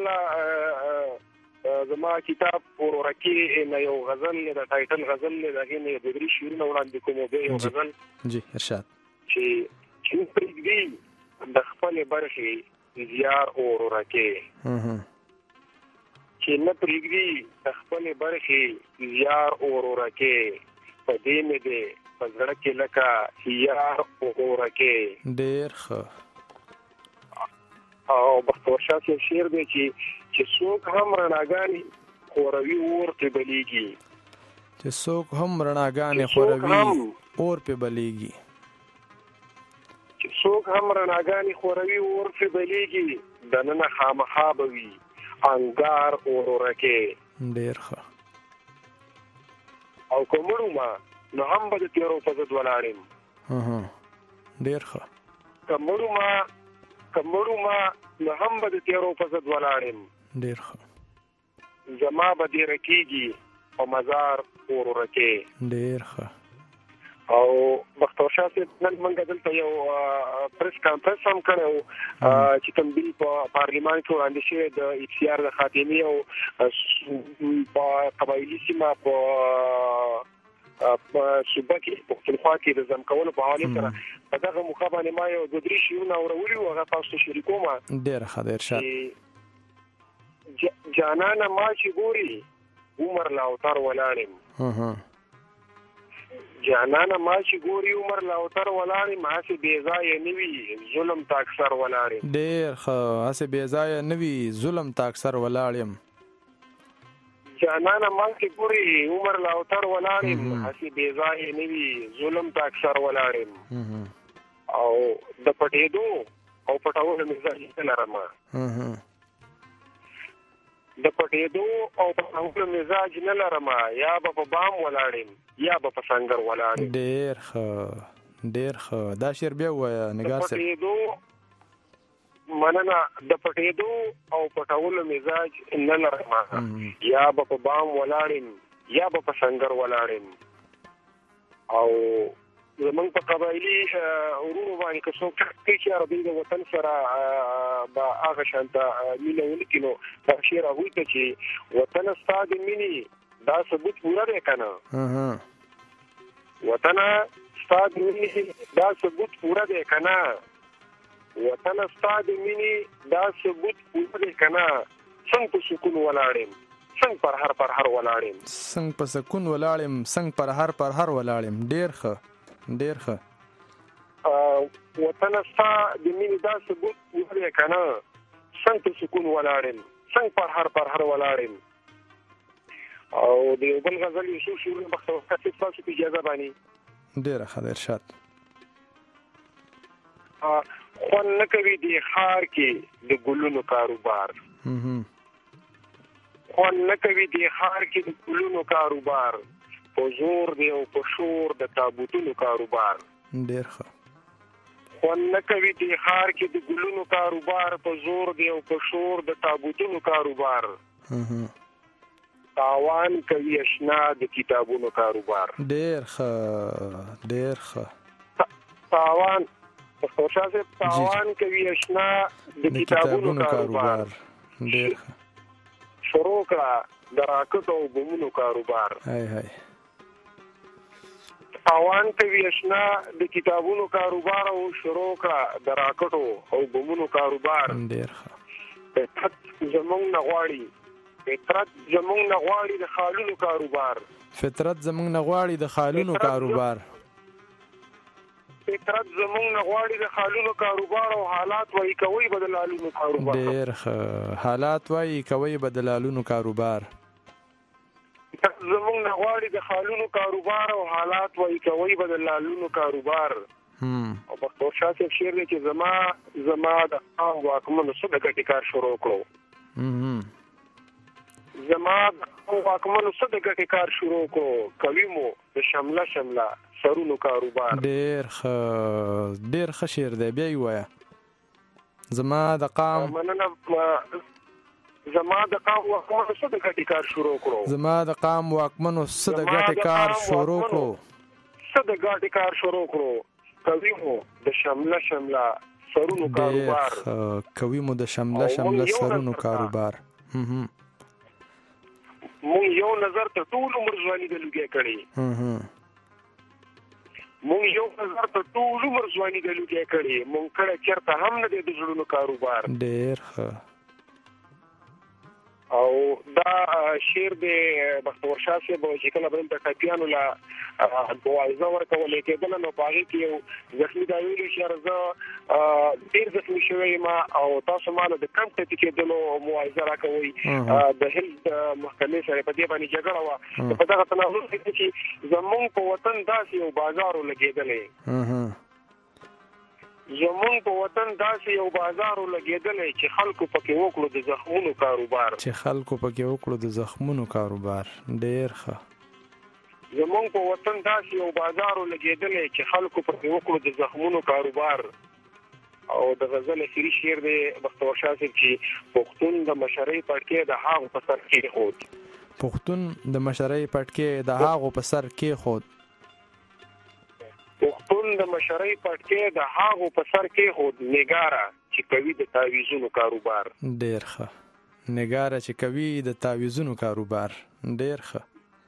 زما کتاب ورورکی نه یو غزل د ټایټل غزل نه دغه نه د درې شعرونه وړاندې کوم به یو غزل جی ارشاد چې چې پرېږدي د خپل برخې زیار ورورکی چې نه پرېږدي د خپل برخې زیار ورورکی په دې مې دې په زړه کې لکه یار ورورکی ډېر ښه او بختور شاه صاحب شعر دی چې چې څوک هم رڼاګانې خوروي اور پې بلیږي چې څوک هم رڼاګانې خوروي اور پې بلیږي چې څوک هم رڼاګانې خوروي اور پې بلیږي دننه خامخا به وي انګار ورورکی ډېر ښه او که مړو ما نو هم به د تیرو په ضد ولاړ یم ډېر ښه که مړو ما که مړو ما نو هم به د تیرو په ضد ولاړ یم ډېر ښه زما به دې رکېږي په مزار ورورکی ډېر ښه او بختور شاه صاحب نن موږ دلته یو پریس کانفرنس هم کړو چې کوم بل په پارلیمان کې وړاندې شوی د اتحاد د خاتمي او په قبایلي سیمه په صوبه کې پښتونخوا کې د ځم کولو په حواله سره په دغه موخه باندې ما یو د درې شیونه اورولي او هغه تاسو شریکوم. ډېر ښه ډېر ښه. جانانه ما چې ګوري عمر لا اوتر ولاړم. جانانه ما چې ګوري عمر لا اوتر ولاړم هسې بې ځایه نه وي ظلم ته اکثر ولاړم. ډېر ښه. هسې بې ځایه نه وي ظلم ته اکثر ولاړم. جانانه ما چې ګوري عمر لا اوتر ولاړم هسې بې ځایه نه وي ظلم ته اکثر ولاړم. او د پټېدو او پټولو مزاج نه لرم. د پټېدو او پټولو مزاج نه لرم. یا به په بام ولاړم یا به په سنگر ولاړم. ډېر ښه ډېر ښه. دا شعر بیا ووایه نګار صاحب. مننه. د پټېدو او پټولو مزاج نه لرم. یا به په بام ولاړم یا به په سنگر ولاړم. او زمونږ په قبایلي ورونو باندې که څوک کوي چې عربي د وطن سره به هغه شانته مینه ولکړي نو دا شعر هغوی ته چې وطن ستا د مینې دا ثبوت پوره دی که نه. وطن ستا د مینې دا ثبوت پوره دی که نه. وطن ستا د مینې دا ثبوت پوره دی که نه. څنګ په سکون ولاړم څنګ پر هر پر هر ولاړم. څنګ په سکون ولاړم څنګ پر هر پر هر ولاړم. ډېر ښه ډېر ښه. وطن ستا د مینې دا ثبوت پوره دی که نه. څنګ په سکون ولاړم څنګ پر هر پر هر ولاړم. او د یو بل غزل یو څو شعرونه بختور صاحب تاسو په اجازه باندې. ډېره ښه ډېر ښه. خوند نه کوي دې ښار کې د ګلونو کاروبار. خوند نه کوي دې ښار کې د ګلونو کاروبار. په زور دی او په شور د تابوتونو کاروبار. ډېر ښه. خوند نه کوي دې ښار کې د ګلونو کاروبار. په زور دی او په شور د تابوتونو کاروبار. تاوان کوي اشنا د کتابونو کاروبار. ډېر ښه ډېر ښه. تاوان بختور شاه صاحب تاوان کوي اشنا د کتابونو کاروبار. ډېر ښه. شروع کړه د راکټو او بمونو کاروبار. هاي هاي. تاوان کوي اشنا د کتابونو کاروبار او شروع کړه د راکټو او بمونو کاروبار. ډېر ښه. فطرت زمونږ نه غواړي فطرت زمونږ نه غواړي د خالونو کاروبار. فطرت زمونږ نه غواړي د خالونو کاروبار. فطرت زمونږ نه غواړي د خالونو کاروبار. او حالات وایي کوي به د لالونو کاروبار. ډېر ښه. حالات وایي کوي به د لالونو کاروبار. زمونږ نه غواړي د خالونو کاروبار. او حالات وایي کوي به د لالونو کاروبار. او بختور شاه صاحب شعر دی چې زما زما د قام واکمنو څه د ګټې کار شروع کړو. زما د قام واکمنو څه د ګټې کار شروع کړو. کوي مو د شمله شمله سرونو کاروبار. ډېر ښه ډېر ښه شعر دی. بیا یې ووایه. زما د قام مننه. زما د قام واکمنو څه د ګټې کار شروع کړو. زما د قام واکمنو څه د ګټې کار شروع کړو. څه د ګټې کار شروع کړو. کوي مو د شمله شمله سرونو کاروبار. کوي مو د شمله شمله سرونو کاروبار. مونږ یو نظر ته ټول عمر ځواني د لوګي کړي. مونږ یو نظر ته ټول عمر ځواني د لوګي کړي. مونږ کړه چرته هم نه د زړونو کاروبار. ډېر ښه. او دا شعر د بختور شاه صاحب چې کله بل د ټاپیانو لا موعظه ورکول کېدل نو په هغې کې یو زخمي دا ویلي چې زه ډېر زخمي شوی یم او تاسو ماله د کم ټپي کېدلو موعظه راکوئ. د هند محکمې سره په دې باندې جګړه وه. په دغه تناظر کې چې زمونږ په وطن داسې یو بازار ولګېدلی زمونږ په وطن داسې یو بازار ولګېدلی چې خلکو پکې وکړو د زخمونو کاروبار. چې خلکو پکې وکړو د زخمونو کاروبار. ډېر ښه. زمونږ په وطن داسې یو بازار ولګېدلی چې خلکو پکې وکړو د زخمونو کاروبار. او د غزل اخري شعر دی بختور شاه صاحب چې پښتون د مشرۍ پټکې د هاغو په سر کېښود. پښتون د مشرۍ پټکې د هاغو په سر کېښود. هم د مشرۍ پټکې د هاغو په سر کې خود نګاره چې کوي د تعویذونو کاروبار. ډیر ښه. نګاره چې کوي د تعویذونو کاروبار. ډیر ښه.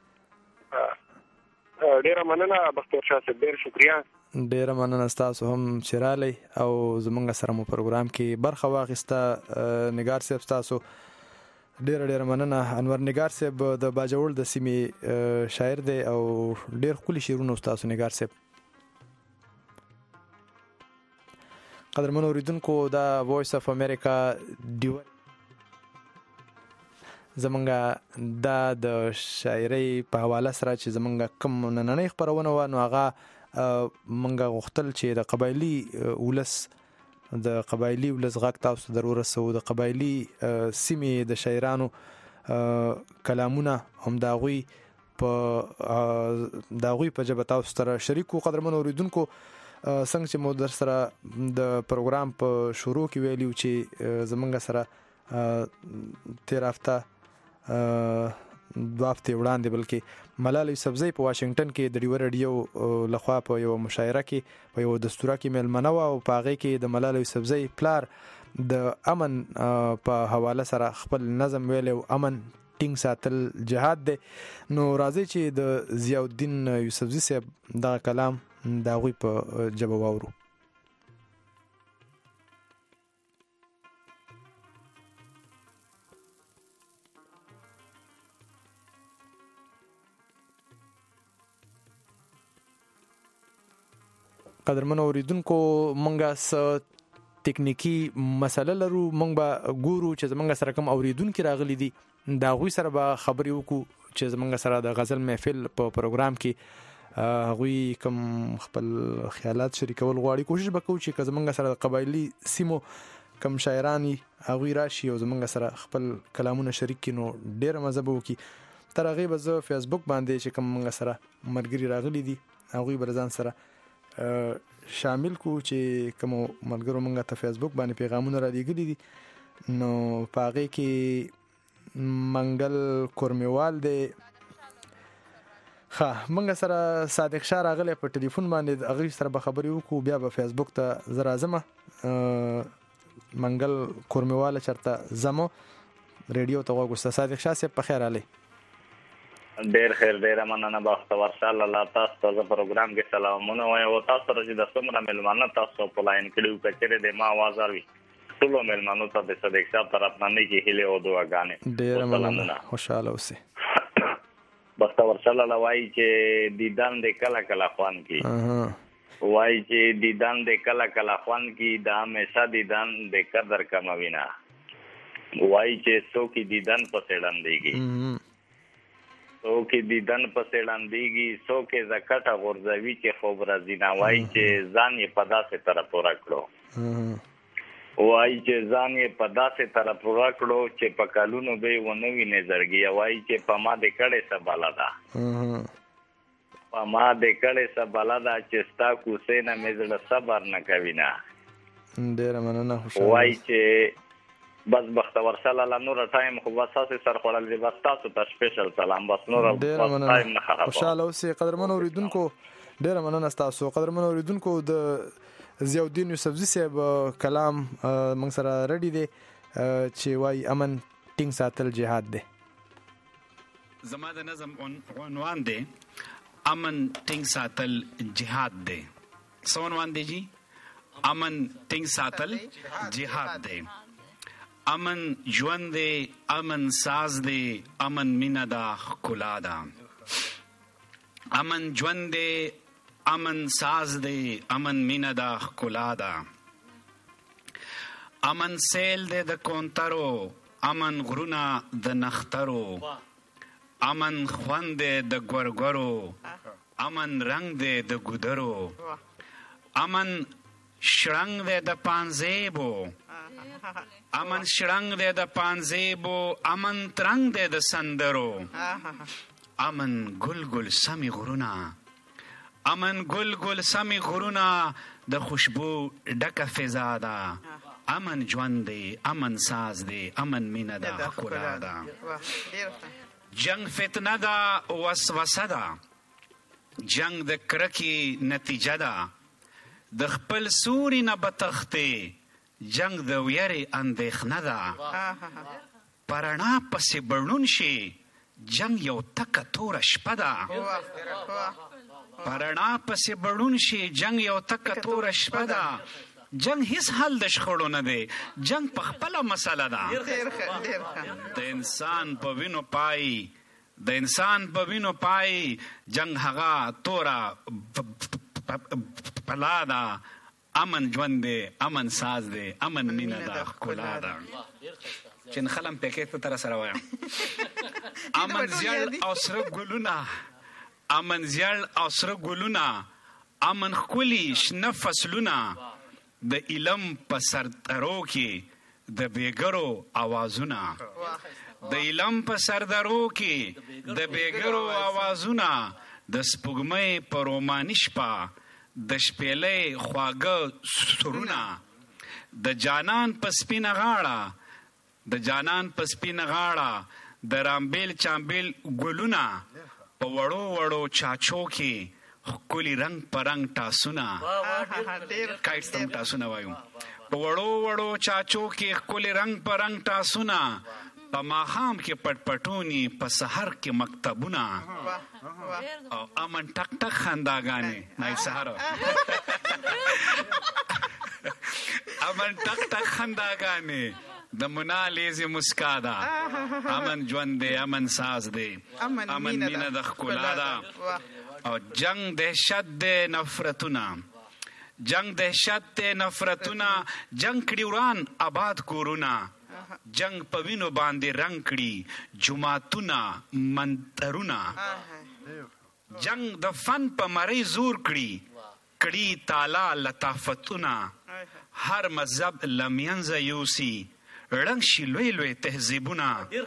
ډیره مننه بختور شاه صاحب، ډیر شکریا. ډیره مننه ستاسو هم چې رالی او زمونږ سره مو پروګرام کې برخه واخیسته. نګار صاحب ستاسو ډیره ډیره مننه. انور نګار صاحب د باجوړ د سیمې شاعر دی او ډیر ښکلي شعرونه ستاسو نګار صاحب. قدرمن اوریدونکو دا وایس اف امریکا ډیو زمونږ دا د شاعرۍ په حواله سره چې زمونږ کوم نننۍ خپرونه وه نو هغه مونږ غوښتل چې د قبایلي ولس د قبایلي ولس غږ تاسو در ورسوو، د قبایلي سیمې د شاعرانو کلامونه هم د هغوی په د هغوی په ژبه تاسو سره شریک وو. قدرمن اوریدونکو څنګه چې مو در سره د پروګرام په شروع کې ویلي چې زمونږ سره تیر هفته دوه هفتې وړاندې بلکې ملال یوسفزۍ په واشنګټن کې د ډیوه راډیو لخوا په یوه مشاعره کې په یوه دستوره کې میلمنه وه او په هغې کې د ملال یوسفزۍ پلار د امن په حواله سره خپل نظم ویلی او امن ټینګ ساتل جهاد دی. نو راځئ چې د ضیاءالدین یوسفزي صاحب دغه کلام د هغوی په ژبه واورو. قدرمن اوریدونکو مونږه س تکنیکی مسله لرو، مونږ به ګورو چې زمونږ سره کوم اوریدونکي راغلي دي د هغوی سره به خبرې وکړو چې زمونږ سره د غزل محفل په پروګرام کې هغوی کوم خپل خیالات شریکول غواړي. کوشش به کوو چې که زمونږ سره د قبایلي سیمو کوم شاعرانی هغوی راشي او زمونږ سره خپل کلامونه شریک کړي نو ډېره مزه به وکړي. تر هغې به زه فیسبوک باندې چې کوم مونږ سره ملګري راغلي دي هغوی به ځان سره شامل کو چې کوم ملګرو مونږ ته فیسبوک باندې پیغامونه را لېږلي دي نو په هغې کې منګل کورمیوال دی. ښه مونږ سره صادق شاه راغلی په ټلیفون باندې، هغوی سره به خبرې وکړو بیا به فیسبوک ته زه راځمه. منګل کورمیواله چېرته ځمو ریډیو ته غوږ وسته. صادق شاه صاحب په خیر رالی؟ ډیر خیر، ډیره مننه بختور شاه الله. تاسو ته زه پروګرام کې سلامونه وایم او تاسو سره چې د څومره میلمانه تاسو په لاین کړي که چېرې د ما آواز اوري ټولو میلمانو ته د صدیق صاحب طرف نه نیکې هیلې او دعاګانې. ډیره مننه، خوشحاله اوسئ. بختور شاه الله وایي چې دیدن د کله کله خوند کي، وایي چې دیدن د کله کله خوند کي د همیشه دیدن د قدر کموي نه، وایي چې څوک دیدن پسې ړندېږي څوک دیدن پسې ړندېږي څوک یې زکټه غورځوي چې خوب راځي نه، وایي چې ځان یې په داسې طرف پوره کړو، وایي چې ځان یې په داسې طرف پوره کړو چې په کلونو به یې ونه وینې زړګي، وایي چې په ما دې کړې څه بله ده په ما دې کړې څه بله ده چې ستا کوڅې نه مې زړه صبر نه کوي نه. ډېره مننه، خوشحاله. وایي چې بس بختور شاه لاله نوره ټایم خو بس تاسې سر خوړل دي، بس تاسو ته سپیشل سلام. بس نوره ټایم نه خرابوه. خوشحاله اوسئ. قدرمن اوریدونکو ډېره مننه ستاسو. قدرمن اوریدونکو د ضیاءالدین یوسفزي صاحب کلام موږ سره رډي دی چې وایي امن ټینګ ساتل جهاد دی. زما د نظم عنوان دی امن ټینګ ساتل جهاد دی. څه عنوان دی جی؟ امن ټینګ ساتل جهاد دی. امن ژوند دی، امن ساز دی، امن مینه ده ښکلا ده. امن ژوند دی، امن ساز دی، امن مینه ده ښکلا ده. امن سیل دی د کونترو، امن غرونه د نخترو، امن خوند دی د ګورګورو، امن رنگ دی د ګودرو، امن شرنګ دی د پانزیبو، امن شرنګ دی د پانزیبو، امن ترنګ دی د سندرو، امن ګل ګل سمی غرونه، امن ګل ګل سمی غرونه د خوشبو ډکه فضا ده. امن ژوند دی، امن ساز دی، امن مینه ده ښکلا ده. جنگ فتنه ده، وسوسه ده، جنگ د کرکې نتیجه ده، د خپل سوري نه بتختې جنگ د ویرې اندېښنه ده پرڼا پسې بړون شي جنگ یو تکه توره شپه ده پرڼا پسې بړون شي جنگ یو تکه توره شپه ده جنگ هیڅ حل د شخړو نه دی جنگ په خپله مسله ده د انسان په وینو پای د انسان په وینو پای جنگ هغه توره پلا ده امن ژوند دی امن ساز دی امن مینه ده ښکلا ده چې نخلم پیکې ته تر سره وایم امن زیړ او سره ګلونه امن زیړ او سره ګلونه امن ښکلي شنه فصلونه د علم په سردرو کې د بېګرو اوازونه د علم په سردرو کې د بېګرو اوازونه د سپوږمۍ په روماني شپه د شپېلۍ خواږه سرونه د جانان په سپینه غاړه د جانان په سپینه غاړه د رامبیل چامبیل ګلونه په وړو وړو چاچو کې ښکلي رنګ په رنګ ټاسونه کایټس ته هم ټاسونه وایو په وړو وړو چاچو کې ښکلي رنګ په رنګ ټاسونه په ماښام کې پټ پټوني په سحر کې مکتبونه او امن ټک ټک خنداګانې نای سحر امن ټک ټک خنداګانې د منالیزې مسکا ده امن ژوند دی امن ساز دی امن مینه د ښکلا ده او جنگ دهشت دی نفرتونه جنگ دهشت دی نفرتونه جنگ کړي وران آباد کورونه جنگ په وینو باندې رنګ کړي جوماتونه منترونه جنگ د فن په مرۍ زور کړي کړي تالا لطافتونه هر مذهب لمینځه یوسي رنګ شي لوی لوی تهذیبونه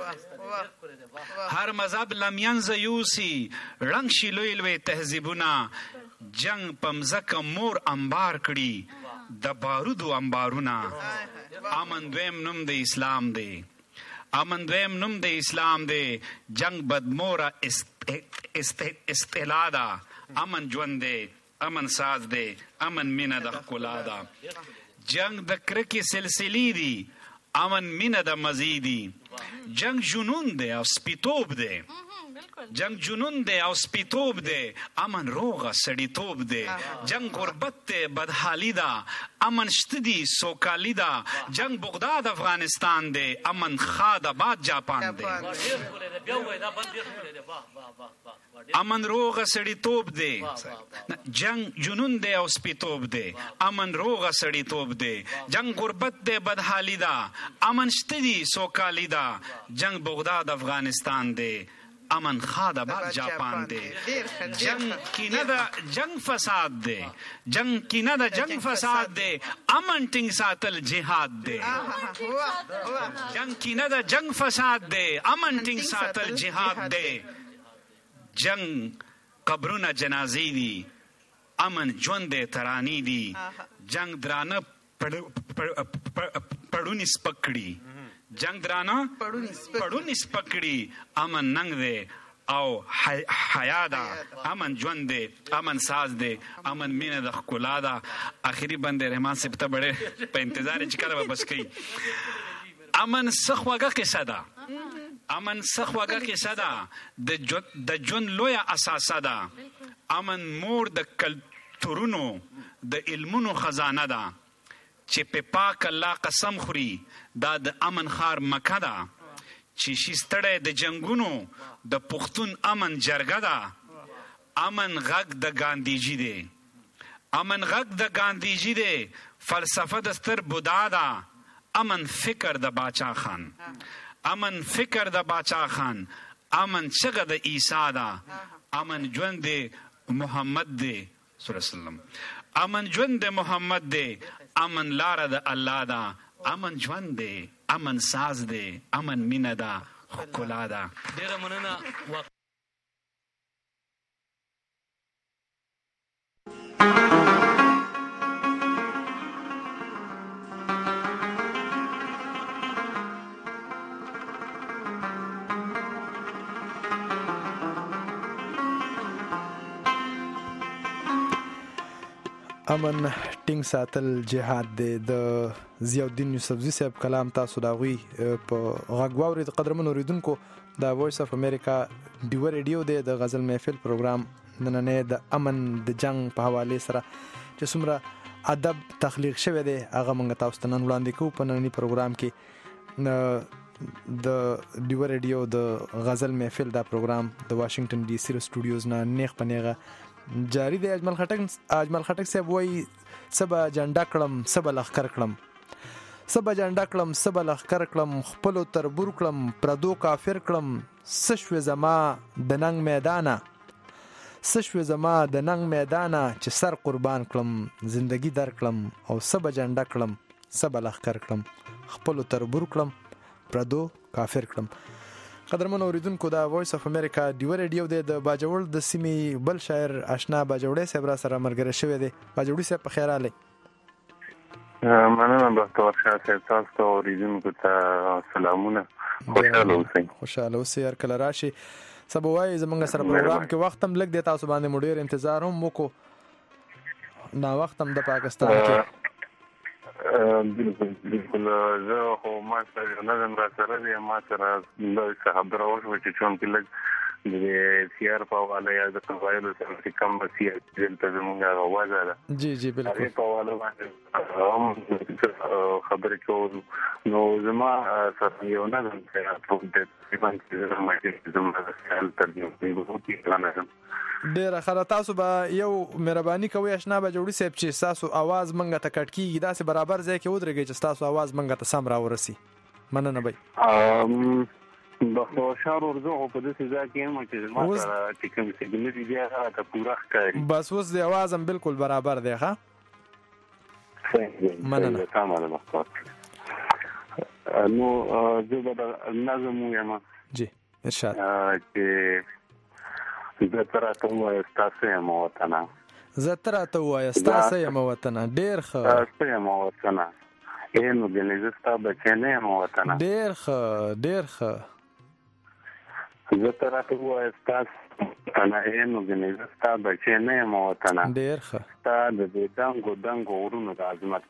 هر مذهب لمینځه یوسي رنګ شي لوی لوی تهذیبونه جنگ په مځکه مور انبار کړي د بارودو انبارونه امن دویم نوم د اسلام دی امن دویم نوم د اسلام دی جنگ بدموره استعلا ده امن ژوند دی امن ساز دی امن مینه د ښکلا ده جنگ د کرکې سلسلې دي امن مینه د مزیدي جنگ جنون دی او سپیتوب دی جنگ جنون دی او سپیتوب دی امن روغه سړیتوب دی جنگ غربت دی بدحالي ده امن شته دي سوکالي ده جنگ بغداد افغانستان دی امن خاد آباد جاپان دی امن روغه سړیتوب دی جنگ جنون دی او سپیتوب دی امن روغه سړیتوب دی جنگ غربت دی بدحالي ده امن شته دي سوکالي ده جنگ بغداد افغانستان دی امن خاد آباد جاپان دی جنگ کینه ده جنگ فساد دی جنگ کینه ده جنگ فساد دی امن ټینګ ساتل جهاد دی جنگ کینه ده جنگ فساد دی امن ټینګ ساتل جهاد دی جنگ قبرونه جنازې دي امن ژوند دی ترانې دي جنگ درانه پړونی سپکړي جنگ درانه پړونی سپکړي امن ننګ دی او حیا ده امن ژوند دی امن ساز دی امن مینه د ښکلا ده آخري بند رحمان صاحب ته بړې په انتظار چې کله به بس کوي امن څه خوږه قصه ده امن څه خوږه قصه ده د ژوند لویه اساسه ده امن مور د کلتورونو د علمونو خزانه ده چې په پاک الله قسم خوري دا د امن خار مکه ده چې شي ستړی د جنګونو د پښتون امن جرګه ده امن غږ د ګاندیجي دی امن غږ د ګاندیجي دی فلسفه د ستر بودا ده امن فکر د باچا خان امن فکر د باچا خان امن چغه د عیسی ده امن ژوند دی محمد دی صلی الله علیه وسلم امن ژوند دی محمد دی امن لاره د الله ده امن ژوند دی امن ساز دی امن مینه ده ښکلا ده ډیره مننه امن ټینګ ساتل جهاد دی د ضیاءالدین یوسفزي صاحب کلام تاسو دا غوي په غږ واوري د قدرمن اوریدونکو د وایس اف امریکا ډیو ریډیو دی د غزل محفل پروګرام نننې د امن د جنگ په حواله سره چې څومره ادب تخلیق شوی دی هغه موږ تاسو ته نن وړاندې کوو په نننی پروګرام کې د ډیو ریډیو د غزل محفل دا پروګرام د واشنگټن ډي سي سټوډیوز نه نیغ پنیغه جاری دی. اجمل خټک اجمل خټک صاحب وایي سبا جنډا کړم سبا لخر کړم سبا جنډا کړم سبا لخر کړم خپل تربور کړم پردو کافر کړم سشو زما د ننګ میدانه سشو زما د ننګ میدانه چې سر قربان کړم زندگی در کړم او سبا جنډا کړم سبا لخر کړم خپل تربور کړم پردو کافر کړم. قدرمن اوریدونکو دا وایس اف امریکا ډیو ریډیو دی د باجوړ د سیمې بل شاعر آشنا باجوړی صاحب را سره مرګره شوی دی. باجوړی صاحب په خیر اله مننه ډاکټر شاه صاحب تاسو ته اوریدونکو ته سلامونه خوشاله اوسئ خوشاله اوسئ هر کله راشي سبا وای زمونږ سره پروګرام کې وخت هم لګ دی تاسو باندې مډیر انتظار هم وکړو نا وخت هم د پاکستان کې بالکل بالکل زه خو ما سره نظم را سره دی ما سره د صحابه راوښو چې چون کې لګ د سیار په حواله یا د قبایلو سره چې کوم سیار دلته زموږه غواړه ده جی جی بالکل په حواله باندې خبرې کوو نو زما سره یو نظم چې په دې باندې زما چې زما خیال ترجمه کوي په ډیره خره تاسو به یو مهرباني کوئ آشنا باجوړی صاحب چې تاسو आवाज منګه ته کټ کیږي دا سه برابر ځای کې ودرېږي چې تاسو आवाज منګه ته سم راورسي مننه بای ام بخو شهر ورزو په دې ځای کې هم چې ما سره چې کوم څه د دې بیا راته پوره ښکاري بس اوس د आवाज هم بالکل برابر دی ښا مننه تمام ده نو زه به نظم یم جی ارشاد چې زترا ته وای ستاسو یم وطن زترا ته وای ستاسو یم وطن ډیر ښه ستاسو یم وطن اینو د لزستا بچنه یم وطن ډیر ښه ډیر ښه زترا ته وای ستاسو وطن اینو د لزستا بچنه یم وطن ډیر ښه ستا د دنګو دنګو ورونو د عظمت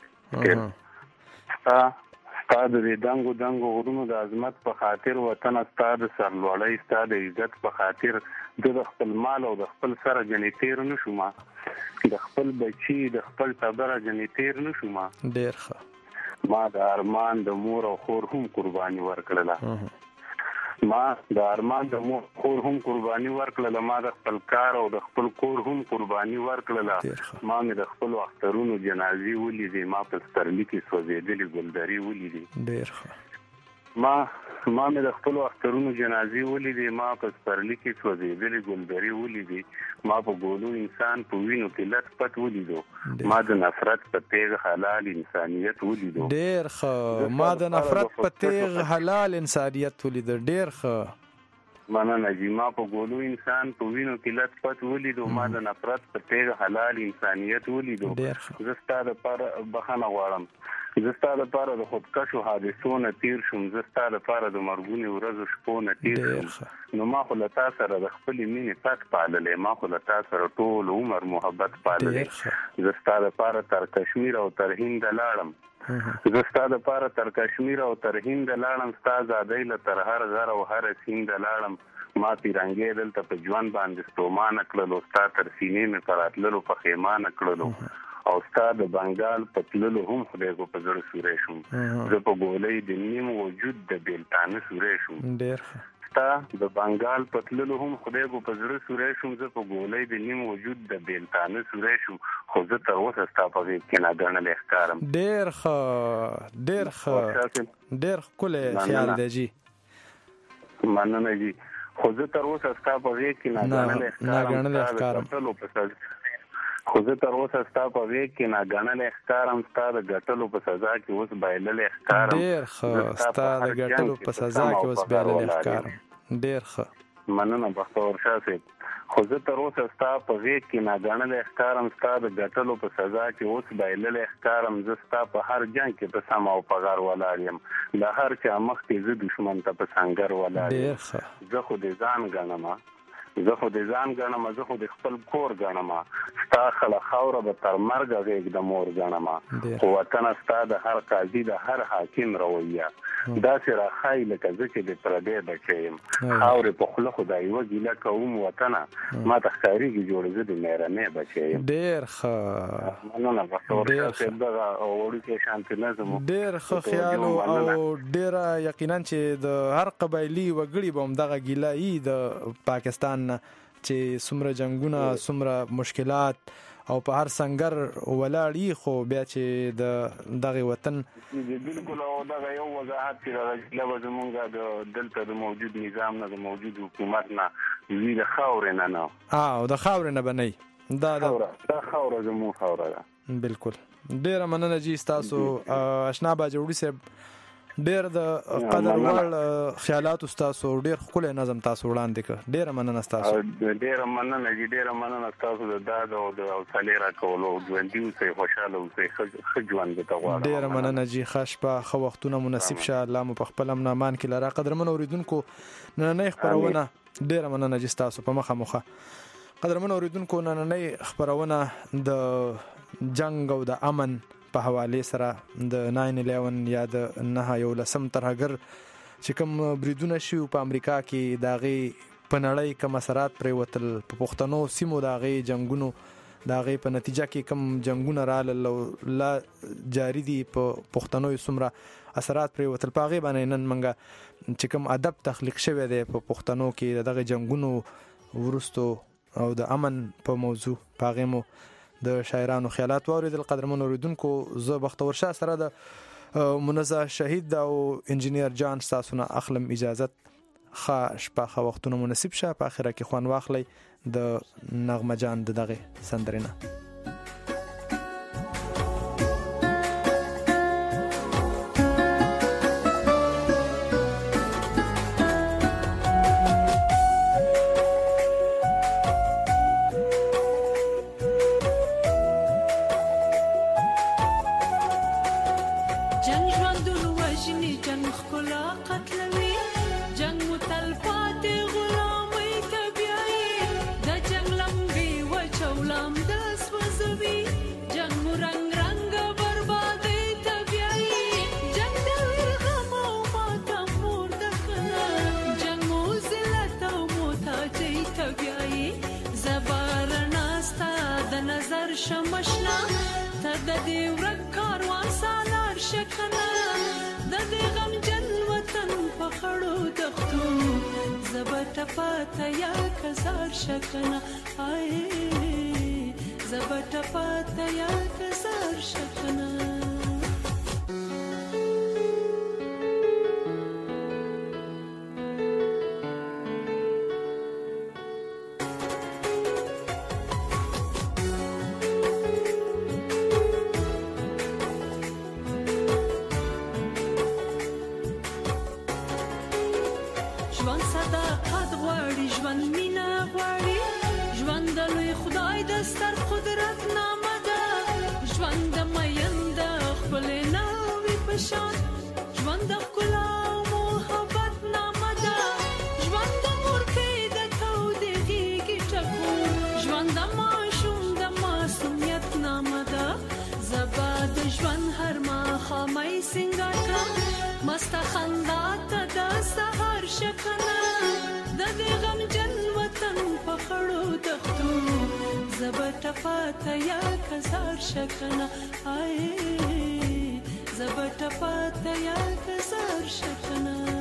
ستا ستا د دنګو دنګو غرونو د عظمت په خاطر وطن ستا د سرلوړۍ ستا د عزت په خاطر د خپل مال او د خپل سره جنې تیر نشو ما د خپل بچي د خپل صبره جنې تیر نشو ما ډیر ښه ما د ارمان د مور او خور هم قرباني ورکړله ما د ارمان د مور خور هم قرباني ورکړله ما د خپل کار او د خپل کور هم قرباني ورکړله ما مې د خپل اخترونو جنازي ولیدې ما په سترګې کې سوځېدلې ګلدري ولیدې ډیر ښه ما ما مې د خپل اخترونو جنازي ولیدې ما په سترګې کې سوځېدلې ګلدري ولیدې ما په ګولو انسان په وینو کې لټ پټ ولیدو ما د نفرت په تیغ حلال انسانيت ولیدو ډیر ښه ما د نفرت په تیغ حلال انسانيت ولیدو ډیر ښه مننه جی ما په ګولو انسان په وینو کې لټ پټ ولیدو ما د نفرت په تیغ حلال انسانيت ولیدو زه ستاسو لپاره بخښنه غواړم زه ستاسو لپاره د خودکشو حادثو نه تیر شوم زه ستاسو لپاره د مرګونی ورځو شپو نه تیر شوم نو ما خو له تاسو سره د خپل مینې پات پاللې ما خو له تاسو سره ټول عمر محبت پاللې زه ستاسو لپاره تر کشمیر او تر هند لاړم زه ستاسو لپاره تر کشمیر او تر هند لاړم ستاسو ځای له تر هر غر او هر سیند لاړم ما تیرانګې دلته په ژوند باندې ستومانه کړلو ستاسو تر سینې مې پراتللو په خیمانه کړلو او ستاسو د بنگال په تللو هم خدای کو په زړه سورې شوم زه په ګولې د نیم وجود د بیلتانه سورې شوم ډیر ستاسو د بنگال په تللو هم خدای کو په زړه سورې شوم زه په ګولې د نیم وجود د بیلتانه سورې شوم خو زه تر اوسه ستاسو په کې نه غنل ښکارم ډیر ښه ډیر ښه ډیر ښکلی خیال دی جی مننه جی خو زه تر اوسه ستاسو په کې نه غنل ښکارم خو زه تر اوسه ستا په ویک کې ناګڼلی ښکارم ستا د ګټلو په سزا کې اوس بایللی ښکارم ډېر ښه ستا د ګټلو په سزا کې اوس بایللی ښکارم ډېر ښه مننه بختور شاه صاحب خو زه تر اوسه ستا په ویک کې ناګڼلی ښکارم ستا د ګټلو په سزا کې اوس بایللی ښکارم زه ستا په هر جنګ کې په سم او په غار ولاړ یم له هر چا مخکې زه دښمن ته په سنګر ولاړ یم زه خو دې ځان ګڼم زه خو د ځان ګڼم، زه خو د خپل کور ګڼم، ستا خله خاوره به تر مرګه غېږ د مور ګڼم، خو وطنه ستا د هر قاضي د هر حاکم رویه داسې راښایي لکه زه چې د پردی بچی یم. خاورې په خوله خو دا یوه ګیله کوم وطنه ما ته ښکارېږي جوړ زه د مېرمې بچی یم. ډېر ښه مننه بختور شاه صاحب، دغه وړوکی شانتي نظم ډېر ښه خیال او ډېره یقینا چې د هر قبایلي وګړي به همدغه ګیله یي د پاکستان چې څومره جنګونه څومره مشکلات او په هر سنگر ولاړ خو بیا چې د دغه وطن بالکل او دغه یو وضاحت چې راځي به زمونږ د دلته د موجود نظام نه د موجود حکومت نه وی د خاورې نه نه او د خاورې نه بنئ دا دا خاوره زموږ خاوره ده. بالکل ډېره مننه جی ستاسو اشنا باجوړي صاحب، ډېر د قدر وړ خیالات ستاسو، ډېر ښکلی نظم تاسو وړاندې کړ. ډېره مننه ستاسو. ډېره مننه جی، ډېره مننه ستاسو د ډاډ او د حوصلې راکولو. ژوندي اوسئ، خوشحاله اوسئ، ښه ژوند درته غواړم. ډېره مننه جی، ښه شپه، ښه وختونه مناسب شه، الله مو په خپل امن امان کې لره. قدرمن اورېدونکو نننۍ خپرونه ډېره مننه جی ستاسو په مخه مخه. قدرمن اورېدونکو نننۍ خپرونه د جنګ او د امن په حواله سره د ناین الیون یا د نه یو لسم ترهګر چې کوم بریدونه شي په امریکا کې داغي په نړۍ کوم اثرات پرې وتل، په پښتنو سیمو داغي جنگونو داغي په نتیجه کې کوم جنگونه را لا جاری دي په پښتنو سمره اثرات پرې وتل. په غي باندې نن منګه چې کوم ادب تخلیق شوی دی په پښتنو کې دغه جنگونو ورستو او د امن په موضوع په غي مو د شاعرانو خیالات واوریدل. قدرمن اوریدونکو، زه بختور شاه سره د منزه شهید او انجینیر جان تاسو نه اخلم اجازت. ښه شپه، ښه وختونه مناسب شه. په اخره کې خوان واخلئ د نغمه جان د دغه سندرینه. زبټ پاتیا کزار شکنه